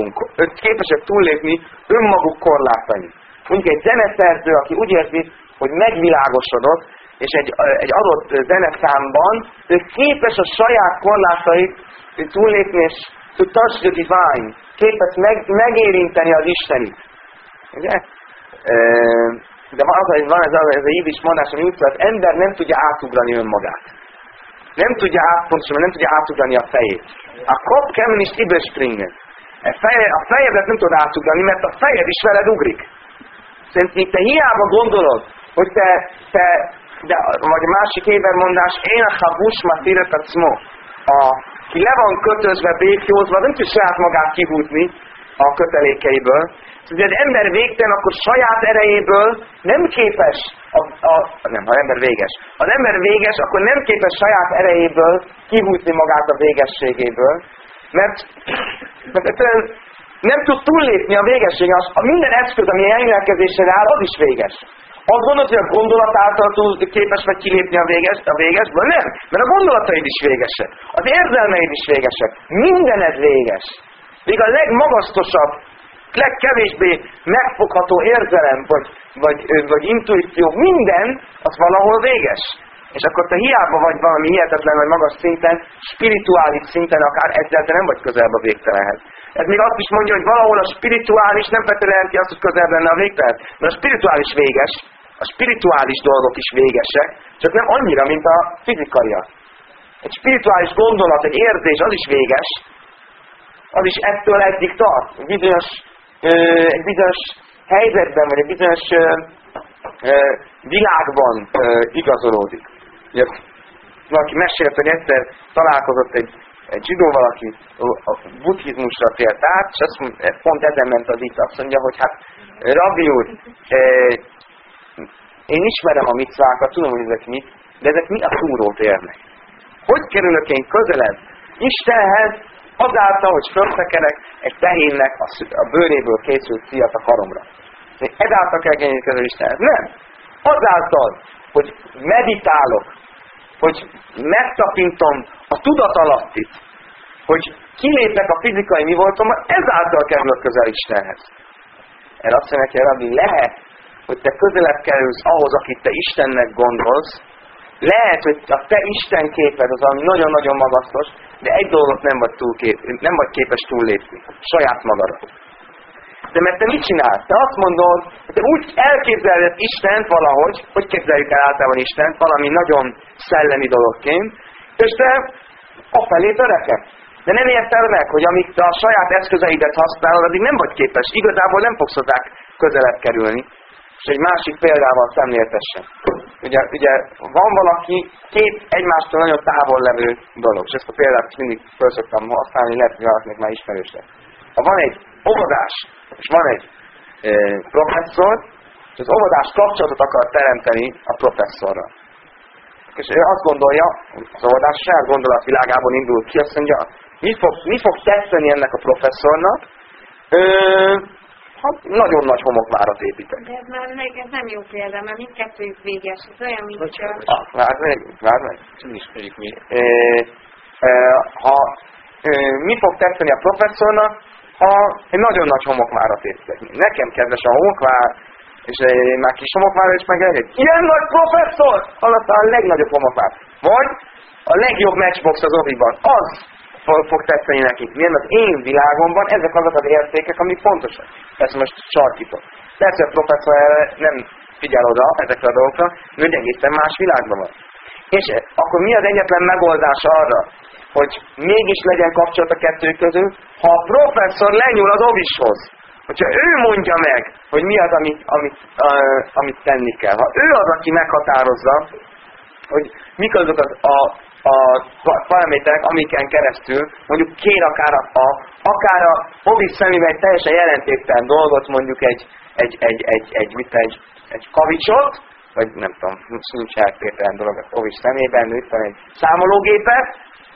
önmaguk korlátain. Mondjuk egy zeneszerző, aki úgy érzi, hogy megvilágosodott, és egy adott zeneszámban ő képes a saját korlátait túllépni, és to touch the divine, képes megérinteni az Istenit. Ugye? De van ez a jiddis mondás, ami úgy szól, az ember nem tudja átugrani önmagát. Nem tudja átugrani a fejét. A Kopf kann nicht überspringen. A fejedet nem tudod átugrani, mert a fejed is veled ugrik. Szerintem te hiába gondolod, hogy de vagy a másik ébermondás, én a habus matiret a cmo. Ki le van kötözve, békjózva, nem tud saját magát kihúzni a kötelékeiből. Szóval egy ember végtelen, akkor saját erejéből nem képes, ha ember véges. Az ember véges, akkor nem képes saját erejéből kihúzni magát a végességéből, mert nem tud túllépni a végességen. A minden eszköz, ami rendelkezésre áll, az is véges. Azt gondolod, hogy a gondolat által képes vagy kilépni a végesből? Nem, mert a gondolataid is végesek. Az érzelmeid is végesek. Mindened véges. Még a legmagasztosabb, legkevésbé megfogható érzelem, vagy intuíció, minden, az valahol véges. És akkor te hiába vagy valami hihetetlen, vagy magas szinten, spirituális szinten, akár egyáltalán nem vagy közelebb a végtelenhez. Ez még azt is mondja, hogy valahol a spirituális nem feltétlenül jelenti azt, hogy közelebb lenne a végtelen. Mert a spirituális véges, a spirituális dolgok is végesek, csak nem annyira, mint a fizikaiak. Egy spirituális gondolat, egy érzés, az is véges, az is ettől eddig tart. Egy bizonyos helyzetben, vagy egy bizonyos világban igazolódik. Ugye, valaki mesélt, hogy egyszer találkozott egy zsidóval, aki a buddhizmusra tért át, és azt mondja, pont ezen ment az itt, azt mondja, hogy hát Rabbi úr, én ismerem a micvákat, tudom, hogy ezek mit, de ezek mi a túrót érnek? Hogy kerülök én közelebb Istenhez, azáltal, hogy föltekerek egy tehénnek a bőréből készült szíjat a karomra? Ezáltal kell közelebb Istenhez? Nem. Azáltal, hogy meditálok, hogy megtapintom a tudatalattit, hogy kilépek a fizikai mi voltomban, ezáltal kerülök közel Istenhez. Erre azt mondja, hogy Rabbi, lehet, hogy te közelebb kerülsz ahhoz, akit te Istennek gondolsz, lehet, hogy a te Isten képed az, ami nagyon-nagyon magasztos, de egy dolgot nem vagy képes túllépni. Saját magadra. De mert te mit csinálsz? Te azt mondod, hogy te úgy elképzeled Istent valahogy, hogy képzeljük el általában Istent, valami nagyon szellemi dologként, és te afelé törekedsz. De nem érted meg, hogy amíg te a saját eszközeidet használod, addig nem vagy képes. Igazából nem fogsz hozzá közelebb kerülni. És egy másik példával szemléltessen. Ugye van valaki két egymástól nagyon távol levő dolog, és ezt a példát mindig föl szoktam használni, lehet, hogy valakinek már ismerős lesz. Ha van egy óvodás, és van egy professzor, és az óvodás kapcsolatot akar teremteni a professzorral. És ő azt gondolja, az óvodás saját gondolatvilágából indul ki, azt mondja, mi fog tetszeni ennek a professzornak? Hát nagyon nagy homokvárat építek. De ez nem jó példa, mert mindkettőjük véges. Ez olyan, mint csak... Várd meg. Ismerjük mi. Mi fog tetszeni a professzornak, ha egy nagyon nagy homokvárat építek. Nekem kedves a homokvár, és én már kis homokvárra is megjelent. Ilyen nagy professzor! Hallottál a legnagyobb homokvár. Vagy a legjobb matchbox az oviban. Az fog tetszeni nekik. Milyen az én világomban ezek azok az értékek, amik fontosak. Ezt most sarkítom. Persze a professzor nem figyel oda ezekre a dolgokra, mert egészen más világban van. És akkor mi az egyetlen megoldás arra, hogy mégis legyen kapcsolat a kettő közül, ha a professzor lenyúl az ovishoz. Hogyha ő mondja meg, hogy mi az, amit tenni kell. Ha ő az, aki meghatározza, hogy mik azok a paraméterek, amiken keresztül, mondjuk kér akár a ovis szemében egy teljesen jelentéktelen dolgot, mondjuk egy kavicsot, vagy nem tudom, nincs jelentéktelen dolog az ovis szemében, itt van egy számológépet,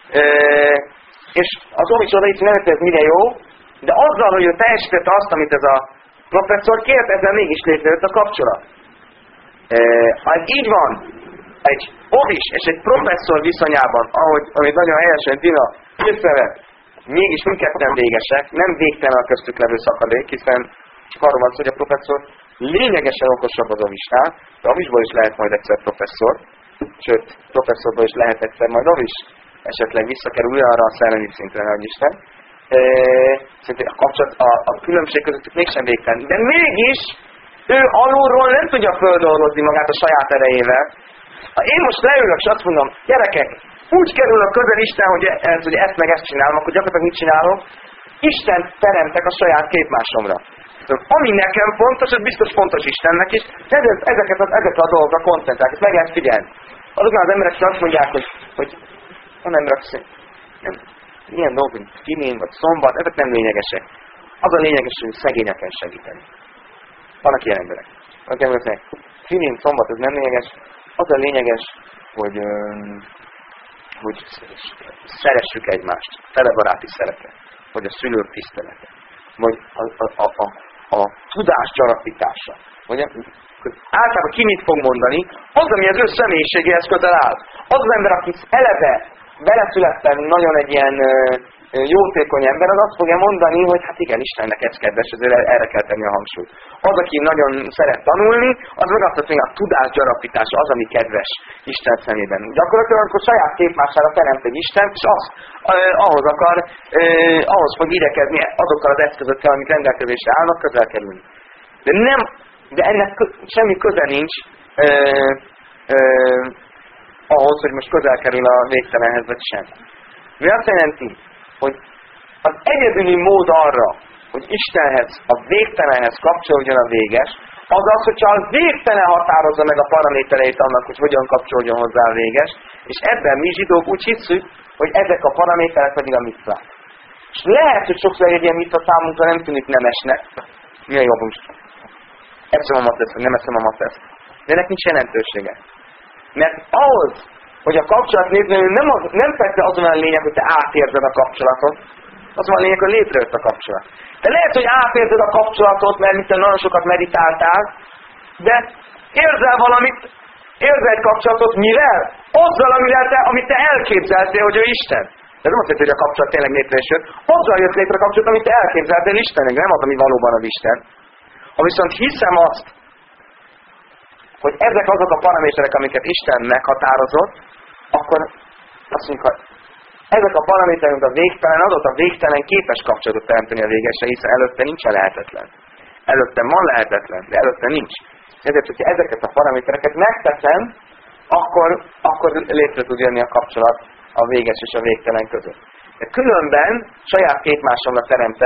és az ovis odaít, nem ez mire jó, de azzal, hogy ő teljesítette azt, amit ez a professzor kért, ezzel mégis létrejött a kapcsolat. Ha ez így van, egy ovis és egy professzor viszonyában, ahogy nagyon helyesen Dina összevett, mégis mindketten végesek, nem végtelen a köztük levő szakadék, hiszen csak arról van szó, hogy a professzor lényegesen okosabb az ovisnál, de ovisból is lehet majd egyszer professzor, sőt, professzorból is lehet egyszer majd ovis, esetleg visszakerül arra a szellemi szintre, hogy Isten. Szerintem a különbség közöttük mégsem végtelen. De mégis ő alulról nem tudja földolgozni magát a saját erejével. Ha én most leülök és azt mondom, gyerekek, úgy kerülök közel Isten, hogy ezt meg ezt csinálom, akkor gyakorlatilag mit csinálok? Isten teremtek a saját képmásomra. Ami nekem fontos, az biztos fontos Istennek is, ezekre a dolgokra koncentrálok, ezt meg lehet figyelni. Azoknál az emberek azt mondják, hogy van emberek nem, ilyen dolgok, mint Finén vagy Szombat, ezek nem lényegesek. Az a lényeges, hogy szegényeken segíteni. Vannak ilyen emberek. Vannak emberek, hogy Finén, Szombat, ez nem lényeges. Az a lényeges, hogy szeressük egymást. Telebaráti szeretet. Vagy a szülők tisztelete. Vagy a tudás gyarapítása. Vagy általában ki mit fog mondani? Az, ami az ő személyiségéhez közel áll. Az az ember, aki eleve beleszülettem nagyon egy ilyen jótékony ember, az azt fogja mondani, hogy hát igen, Istennek ez kedves, ezért erre kell tenni a hangsúlyt. Az, aki nagyon szeret tanulni, az meg azt mondja, a tudás gyarapítása az, ami kedves Isten szemében. Gyakorlatilag akkor saját képmására teremt egy Istent, és ahhoz fog idekezni azokkal az eszközökkel, amik rendelkezésre állnak, közel kerülni. De ennek semmi köze nincs ahhoz, hogy most közel kerül a végtelenhez, vagy sem. Mi azt jelenti, hogy az egyedüli mód arra, hogy Istenhez, a végtelenhez kapcsolódjon a véges, az az, hogyha a végtelen határozza meg a paramétereit annak, hogy hogyan kapcsolódjon hozzá a véges, és ebben mi zsidók úgy hiszük, hogy ezek a paraméterek pedig a mitzvák. És lehet, hogy sokszor egy ilyen mitzva számunkra nem tűnik nemesnek. Mi a jobb most? Eszem a matesz, vagy nem eszem a matesz. De ennek nincs jelentősége. Mert ahhoz, hogy a kapcsolat létrejön, nem persze azon a lényeg, hogy te átérzed a kapcsolatot, az van a lényeg, hogy létrejött a kapcsolat. De lehet, hogy átérzed a kapcsolatot, mert mint nagyon sokat meditáltál, de érzel egy kapcsolatot, mivel? Azzal, amit te elképzeltél, hogy ő Isten. De nem azt jelenti, hogy a kapcsolat tényleg létrejött, azzal jött létre a kapcsolat, amit te elképzeltél Istennek, nem az, ami valóban az Isten. Ha viszont hiszem azt, hogy ezek azok a paraméterek, amiket Isten meghatározott, akkor azt mondjuk, hogy ezek a paraméterek, a végtelen adott, a végtelen képes kapcsolatot teremteni a végesre, hiszen előtte nincsen lehetetlen. Előtte van lehetetlen, de előtte nincs. Ezért, hogyha ezeket a paramétereket megteszem, akkor létre tud jönni a kapcsolat a véges és a végtelen között. De különben saját képmásomra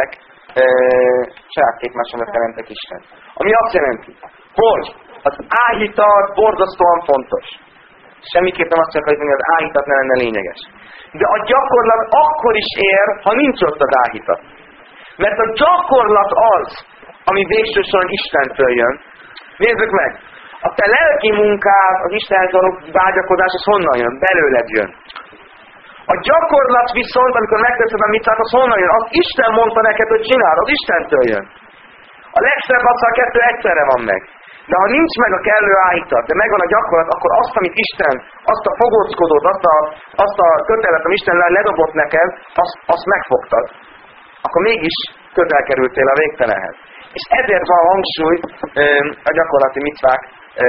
teremtek Isten. Ami azt jelenti, hogy az áhítat borzasztóan fontos. Semmiképp nem azt akarjuk mondani, hogy az áhítat ne lenne lényeges. De a gyakorlat akkor is ér, ha nincs ott az áhítat. Mert a gyakorlat az, ami végső soron Istentől jön. Nézzük meg! A te lelki munkád, az Istenhez való vágyakozás, az honnan jön? Belőled jön. A gyakorlat viszont, amikor megteszed a mitzvát, az honnan jön? Az Isten mondta neked, hogy csináld, az Istentől jön. A legszebb az, ha a kettő egyszerre van meg. De ha nincs meg a kellő áhítat, de megvan a gyakorlat, akkor azt, amit Isten, azt a fogóckodót, azt a kötelet, amit Isten ledobott neked, azt megfogtad. Akkor mégis közel kerültél a végtelenhez. És ezért van hangsúly a gyakorlati mitzvák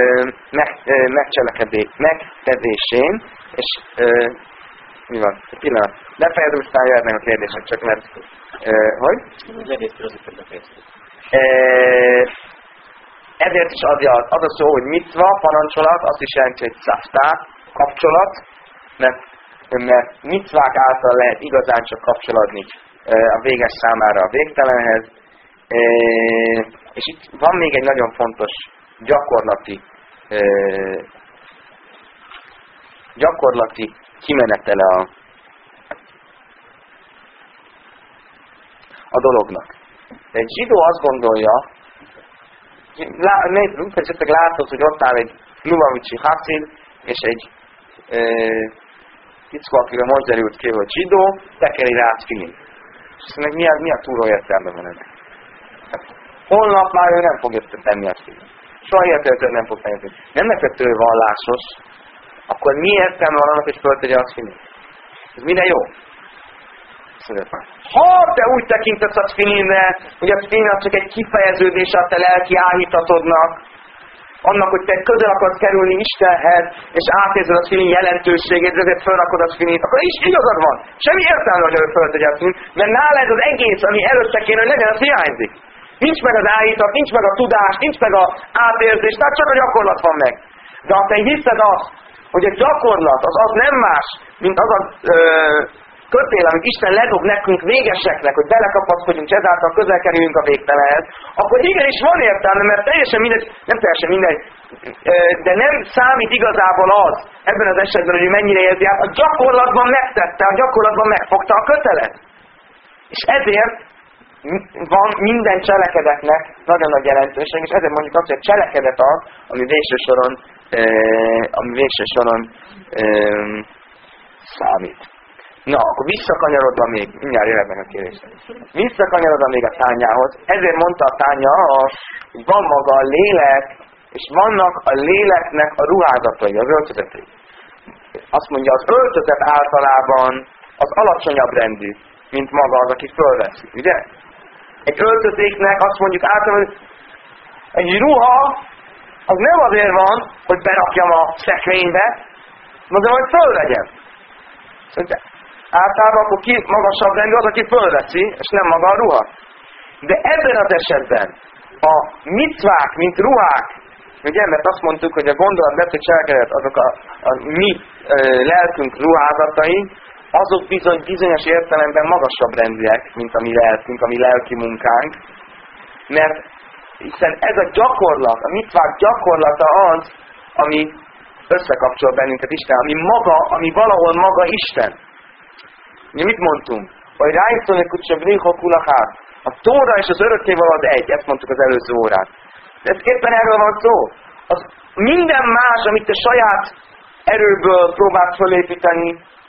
megtevésén, és mi van? Egy pillanat. Befejezem, aztán jöhetnek a kérdések, csak mert... hogy? Ezért is az a szó, hogy mitzva, parancsolat, azt is jelenti, hogy szaftá, kapcsolat, mert mitzvák által lehet igazán csak kapcsolódni a véges számára a végtelenhez. És itt van még egy nagyon fontos gyakorlati kimenetele a dolognak. De egy zsidó azt gondolja, esetleg látod, hogy ott áll egy Lubavicsi Haszid, és egy fickó, akiről most derült ki, hogy zsidó, tekeri rá tfilin. És azt mondja, mi a túró értelme van ennek? Holnap már ő nem fogja tenni a tfilin. Soha értelmetően nem fog tenni. Nem neked ő vallásos, akkor mi értelme van annak, hogy föltegye a tfilin? Ez minden jó? Ha te úgy tekintesz a tfilinre, hogy a tfilin az csak egy kifejeződése a te lelki áhítatodnak, annak, hogy te közel akarsz kerülni Istenhez, és átérzed a tfilin jelentőségét, ezért felrakod a tfilint, akkor is igazad van. Semmi értelme, hogy ő föltegye a tfilint, mert nála ez az egész, ami előtte kéne, hogy legyen, az hiányzik. Nincs meg az áhítat, nincs meg a tudás, nincs meg az átérzés, tehát csak a gyakorlat van meg. De ha te hiszed azt, hogy a gyakorlat az nem más, mint az a kötél, amit Isten ledob nekünk végeseknek, hogy belekapaszkodjunk, és ezáltal közel kerüljünk a végtelenhez, akkor igenis van értelme, mert teljesen mindegy, nem teljesen mindegy, de nem számít igazából az, ebben az esetben, hogy mennyire érzi át, a gyakorlatban megtette, a gyakorlatban megfogta a kötelet. És ezért van minden cselekedetnek nagyon nagy jelentőség, és ezért mondjuk azt, hogy a cselekedet az, ami végső soron számít. Na, akkor visszakanyarodva még, mindjárt jöhetnek a kérdések. Visszakanyarodva még a tányához, ezért mondta a tánya, hogy van maga a lélek, és vannak a léleknek a ruházatai, az öltözetei. Azt mondja, az öltözet általában az alacsonyabb rendű, mint maga az, aki fölveszi, ugye? Egy öltözéknek azt mondjuk általában, egy ruha, az nem azért van, hogy berakjam a szekrénybe, hanem hogy fölvegyem. Általában akkor ki magasabb rendű az, aki fölveszi, és nem maga a ruha. De ebben az esetben a micvák, mint ruhák, ugye, mert azt mondtuk, hogy a gondolat, beszéd, cselekedet, azok a mi lelkünk ruházatai, azok bizony bizonyos értelemben magasabb rendűek, mint a mi lelkünk, a mi lelki munkánk, mert hiszen ez a gyakorlat, a micvák gyakorlata az, ami összekapcsol bennünket Isten, ami valahol maga Isten. Mi mit mondtunk? Hogy rájszolni kutsa brihokulakhát. A Tóra és az örökkévaló az egy, ezt mondtuk az előző órán. De ez éppen erről van szó. Az minden más, amit te saját erőből próbálsz felépíteni,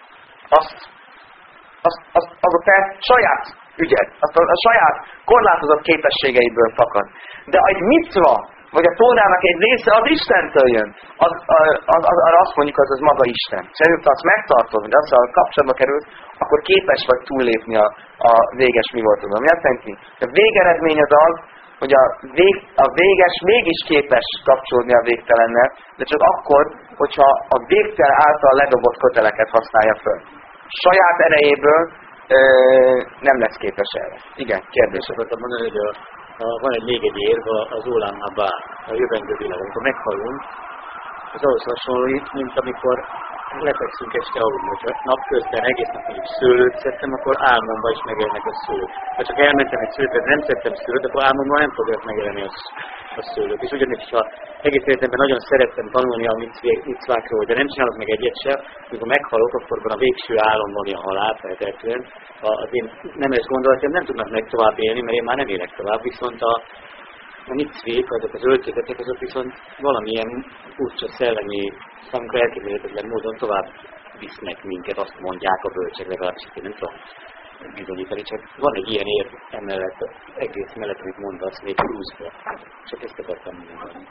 az a te saját ügyed, a saját korlátozott képességeidből fakad. De egy micva, vagy a Tórának egy része az Istentől jön. Arra azt mondjuk, az maga Isten. És előtt azt megtartod, hogy azzal kapcsolatba kerülsz, akkor képes vagy túllépni a véges mi volt tudom. Mi azt jelenti? A végeredmény az, hogy a véges mégis képes kapcsolódni a végtelennel, de csak akkor, hogyha a végtelen által ledobott köteleket használja föl. Saját erejéből nem lesz képes erre. Igen, kérdés. Akartam mondani, hogy van egy még egy érv, az Olam Haba, a jövendő világ. Amikor meghalunk, az ahhoz hasonlít, mint amikor lefekszünk este aludni, hogyha napközben egész nap mondjuk szőlőt szedtem, akkor álmomban is megjelennek a szőlők. Ha csak elmentem egy szőlőt, nem szedtem szőlőt, akkor álmomban nem fogják megjelenni a szőlők. És ugyanis, ha egész életemben nagyon szerettem tanulni a micvákról, de nem csinálok meg egyet sem, amikor meghalok, akkor van a végső álomban a halál feltétlenül. Az én nemes gondolatom nem tudnak meg tovább élni, mert én már nem élek tovább, viszont a micvék, azok az öltözetek, azok viszont valamilyen furcsa szellemi, számunkra elképzelhetetlen módon tovább visznek minket, azt mondják a bölcsek, legalábbis én nem tudom bizonyítani, csak van egy ilyen érv emellett, egész mellett, amit mondasz, még pluszba. Csak ezt akartam mondani.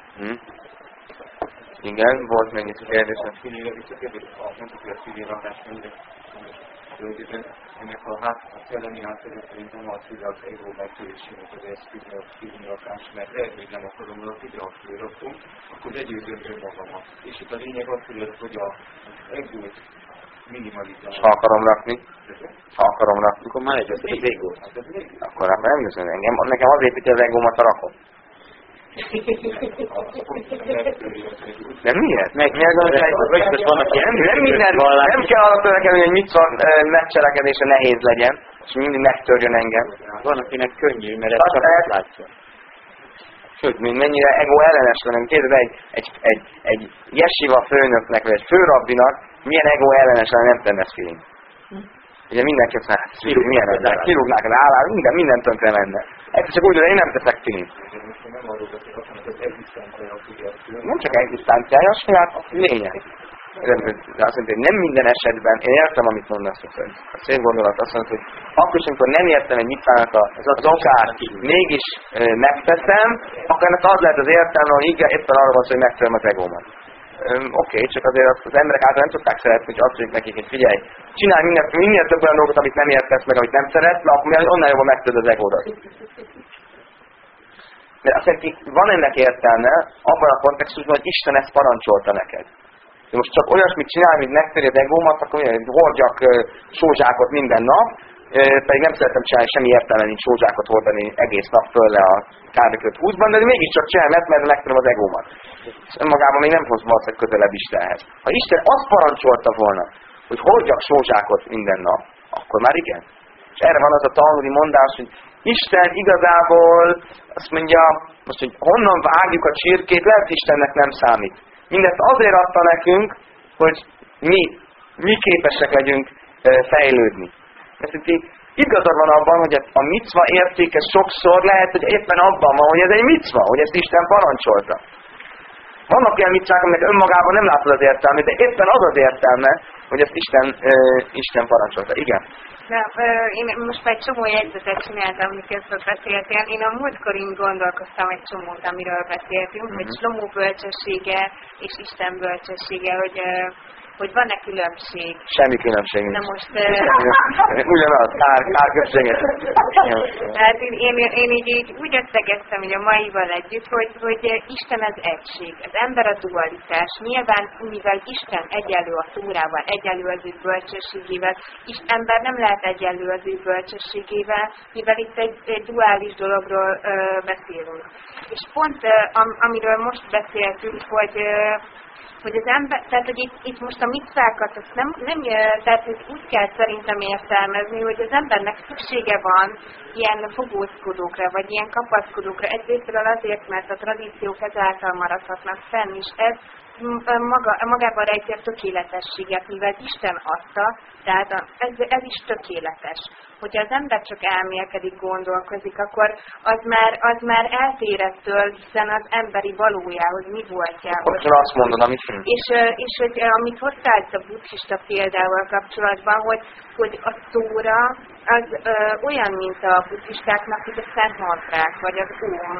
Igen, volt még itt kérdés. Ennek a szellemi háttere szerintem az, hogy az ego megtörésének az eszküznyilakás, mert lehet, hogy nem akarom olyat, ide azt fölrakom, akkor legyőzöm önmagamat. És itt a lényeg az, hogy az egót minimalizálni. Ha akarom rakni, akkor már egy az ego. akkor nem jön engem. Nekem az építi az egómat, ha rakom. Nem miért? Mi az, hogy vannak ilyen? Nem kell arra törekedni, hogy mit van megcselekedése nehéz legyen, és mindig megtörjön engem. Van, akinek könnyű, mert ez csak azt látja. Sőt, mennyire ego ellenes van. Kérdez egy jesiva főnöknek, vagy egy főrabbinak, milyen ego ellenes lenne, nem tenne feeling. Ugye mindenki azt mondja, kirúgnák az állát, minden tönkre menne. Egyszer csak úgy, hogy én nem teszek feeling. Nem csak egzisztenciája, a saját lényeg. Azt mondja, hogy nem minden esetben, én értem, amit mondasz, a szép gondolat azt mondja, hogy akkor is, amikor nem értem egy mitvának az okát, mégis megteszem, akkor ennek az lehet az értelme, hogy éppen arra van szó, hogy megtöröm az egómat. Oké, csak azért az emberek által nem tudták szeretni, hogy azt mondjuk nekik, hogy figyelj, csinálj minél több olyan dolgot, amit nem értesz meg, amit nem szeretsz, mert akkor onnan jobban megtöröd az egódat. Mert azt jelenti, van ennek értelme abban a kontextusban, hogy Isten ezt parancsolta neked. De most csak olyasmit csinálj, amit megtöri az egómat, akkor hordjak sózsákot minden nap, pedig nem szeretem csinálni, semmi értelme nincs sózsákot hordani egész nap föl le a kárbeköt 20-ban, de mégiscsak csinálj, mert megtörom az egómat. És önmagában még nem hoz valószínűleg közelebb Istenhez. Ha Isten azt parancsolta volna, hogy hordjak sózsákot minden nap, akkor már igen. És erre van az a talmudi mondás, hogy Isten igazából azt mondja, most, hogy honnan vágjuk a csirkét, lehet Istennek nem számít. Mindezt azért adta nekünk, hogy mi képesek legyünk fejlődni. Ezt igazad van abban, hogy a micva értéke sokszor lehet, hogy éppen abban van, hogy ez egy micva, hogy ezt Isten parancsolta. Vannak olyan micvák, aminek önmagában nem látod az értelmét, de éppen az az értelme, hogy ezt Isten parancsolta. Igen. Én most már egy csomó jegyzetet csináltam, miközben beszéltél. Én a múltkor így gondolkoztam egy csomót, amiről beszéltünk, hogy Slomó bölcsessége és Isten bölcsessége, hogy van-e különbség? Semmi különbség nincs. Na most... Ugyanaz, kárközséget. Tehát én így úgy összegeztem, hogy a maival együtt, hogy Isten az egység, az ember a dualitás. Nyilván, mivel Isten egyenlő a Tórával, egyenlő az ő bölcsességével, és ember nem lehet egyenlő az ő bölcsességével, mivel itt egy duális dologról beszélünk. És pont amiről most beszéltünk, hogy az ember, tehát hogy itt most a micvákat, azt tehát hogy úgy kell szerintem értelmezni, hogy az embernek szüksége van ilyen fogózkodókra, vagy ilyen kapaszkodókra. Egyrésztről azért, mert a tradíciók ezáltal maradhatnak fenn, és ez magában rejti a tökéletességet, mivel Isten adta, tehát ez is tökéletes. Hogyha az ember csak elmélkedik, gondolkozik, akkor az már eltér ettől, hiszen az emberi valójához, mi voltjához. Akkor azt mondod, amit... És hogy amit hoztál a buddhista példával kapcsolatban, hogy a Tóra az olyan, mint a buddhistáknak, mint a Szent Mantrák, vagy az Om.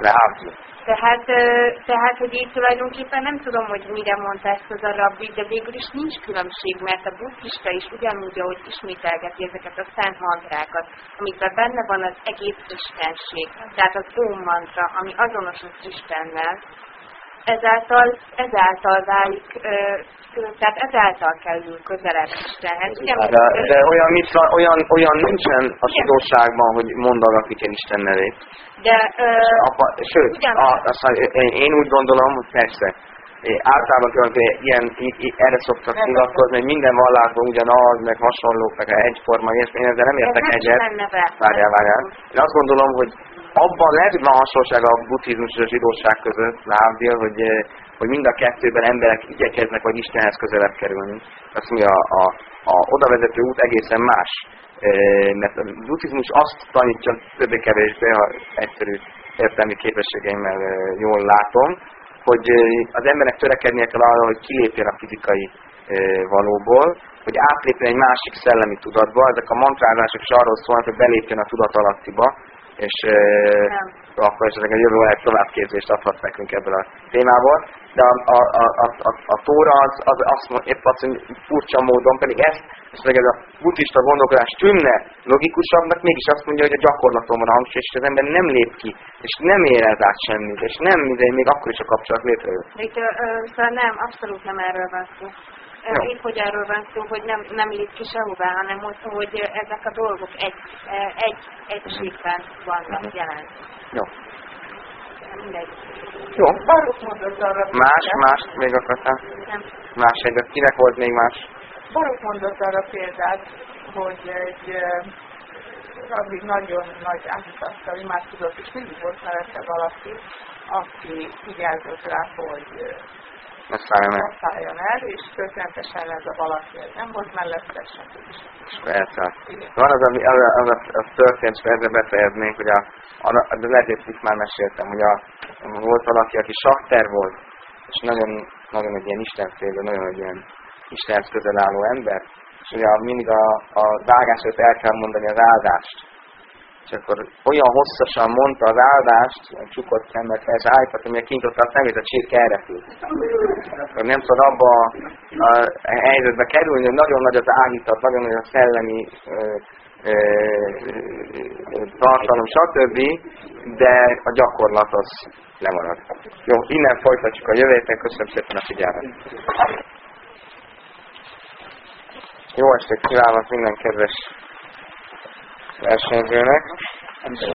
Tehát, hogy így tulajdonképpen nem tudom, hogy mire mondta ezt az a rabbi, de végül is nincs különbség, mert a buddhista is ugyanúgy, ahogy ismételgeti ezeket a szent mantrákat, amikben benne van az egész istenség. Tehát az Om mantra, ami azonos az Istennel, ezáltal válik, tehát ezáltal kerül közelebb Istenhez. De olyan nincsen a zsidóságban, hogy mondagatni Isten nevét. De, sőt, én úgy gondolom, hogy persze, általában erre szoktak nyilatkozni, hogy minden vallásban ugyanaz, meg hasonlók, meg egyforma, és én ezzel nem értek egyet. Várjál. Én azt gondolom, hogy abban lehet, hogy van hasonlóság a buddhizmus és a zsidóság között, Lávdél, hogy mind a kettőben emberek igyekeznek, vagy Istenhez közelebb kerülni. Azt mondja, a odavezető út egészen más. Mert a buddhizmus azt tanítja többé-kevésbé, ha egyszerű értelmi képességeimmel jól látom, hogy az embernek törekednie kell arra, hogy kilépjen a fizikai valóból, hogy átlépjen egy másik szellemi tudatba. Ezek a mantrázások is arról szólnak, hogy belépjen a tudatalattiba, és akkor esetleg a jövő egy továbbképzést adhat nekünk ebből a témából. De a Tóra az azt mondja, épp azt mondja, furcsa módon, pedig ez a buddhista gondolkodás tűnne logikusabbnak, mégis azt mondja, hogy a gyakorlaton van a hangsúly, és az ember nem lép ki, és nem érez át semmit, és nem mindegy, még akkor is a kapcsolat létrejön. Szóval nem, abszolút nem erről van szó. Épp hogy erről van szó, hogy nem lép ki sehová, hanem hogy ezek a dolgok egységben vannak jelen. Jó. Mindegy. Jó. Más még akartál? Nem. Más egyet. Kinek volt még más? Barok mondott arra példát, hogy egy rabbi nagyon nagy áhítattal imádkozott, és mindig volt mellette valaki, aki vigyázott rá, hogy ne szálljon el, és történetesen ez a valaki nem volt mellette, sem is. Persze. Van az történt, és ezzel befejeznénk, hogy de lehet, hogy itt már meséltem, hogy volt valaki, aki sakter volt, és nagyon egy ilyen istenfélő, nagyon egy ilyen Istenhez közel álló ember, és ugye mindig a vágás előtt el kell mondani az áldást. És akkor olyan hosszasan mondta az áldást, csukott szemmel, és állított, hogy kinyitotta a szemét, a csirke elrepült. Akkor nem tudod abba a helyzetbe kerülni, hogy nagyon nagy az áhítat, nagyon nagy a szellemi tartalom, stb., de a gyakorlat az lemarad. Jó, innen folytatjuk a jövő héten, köszönöm szépen a figyelmet. Jó estét kívánok minden kedves versenyzőnek!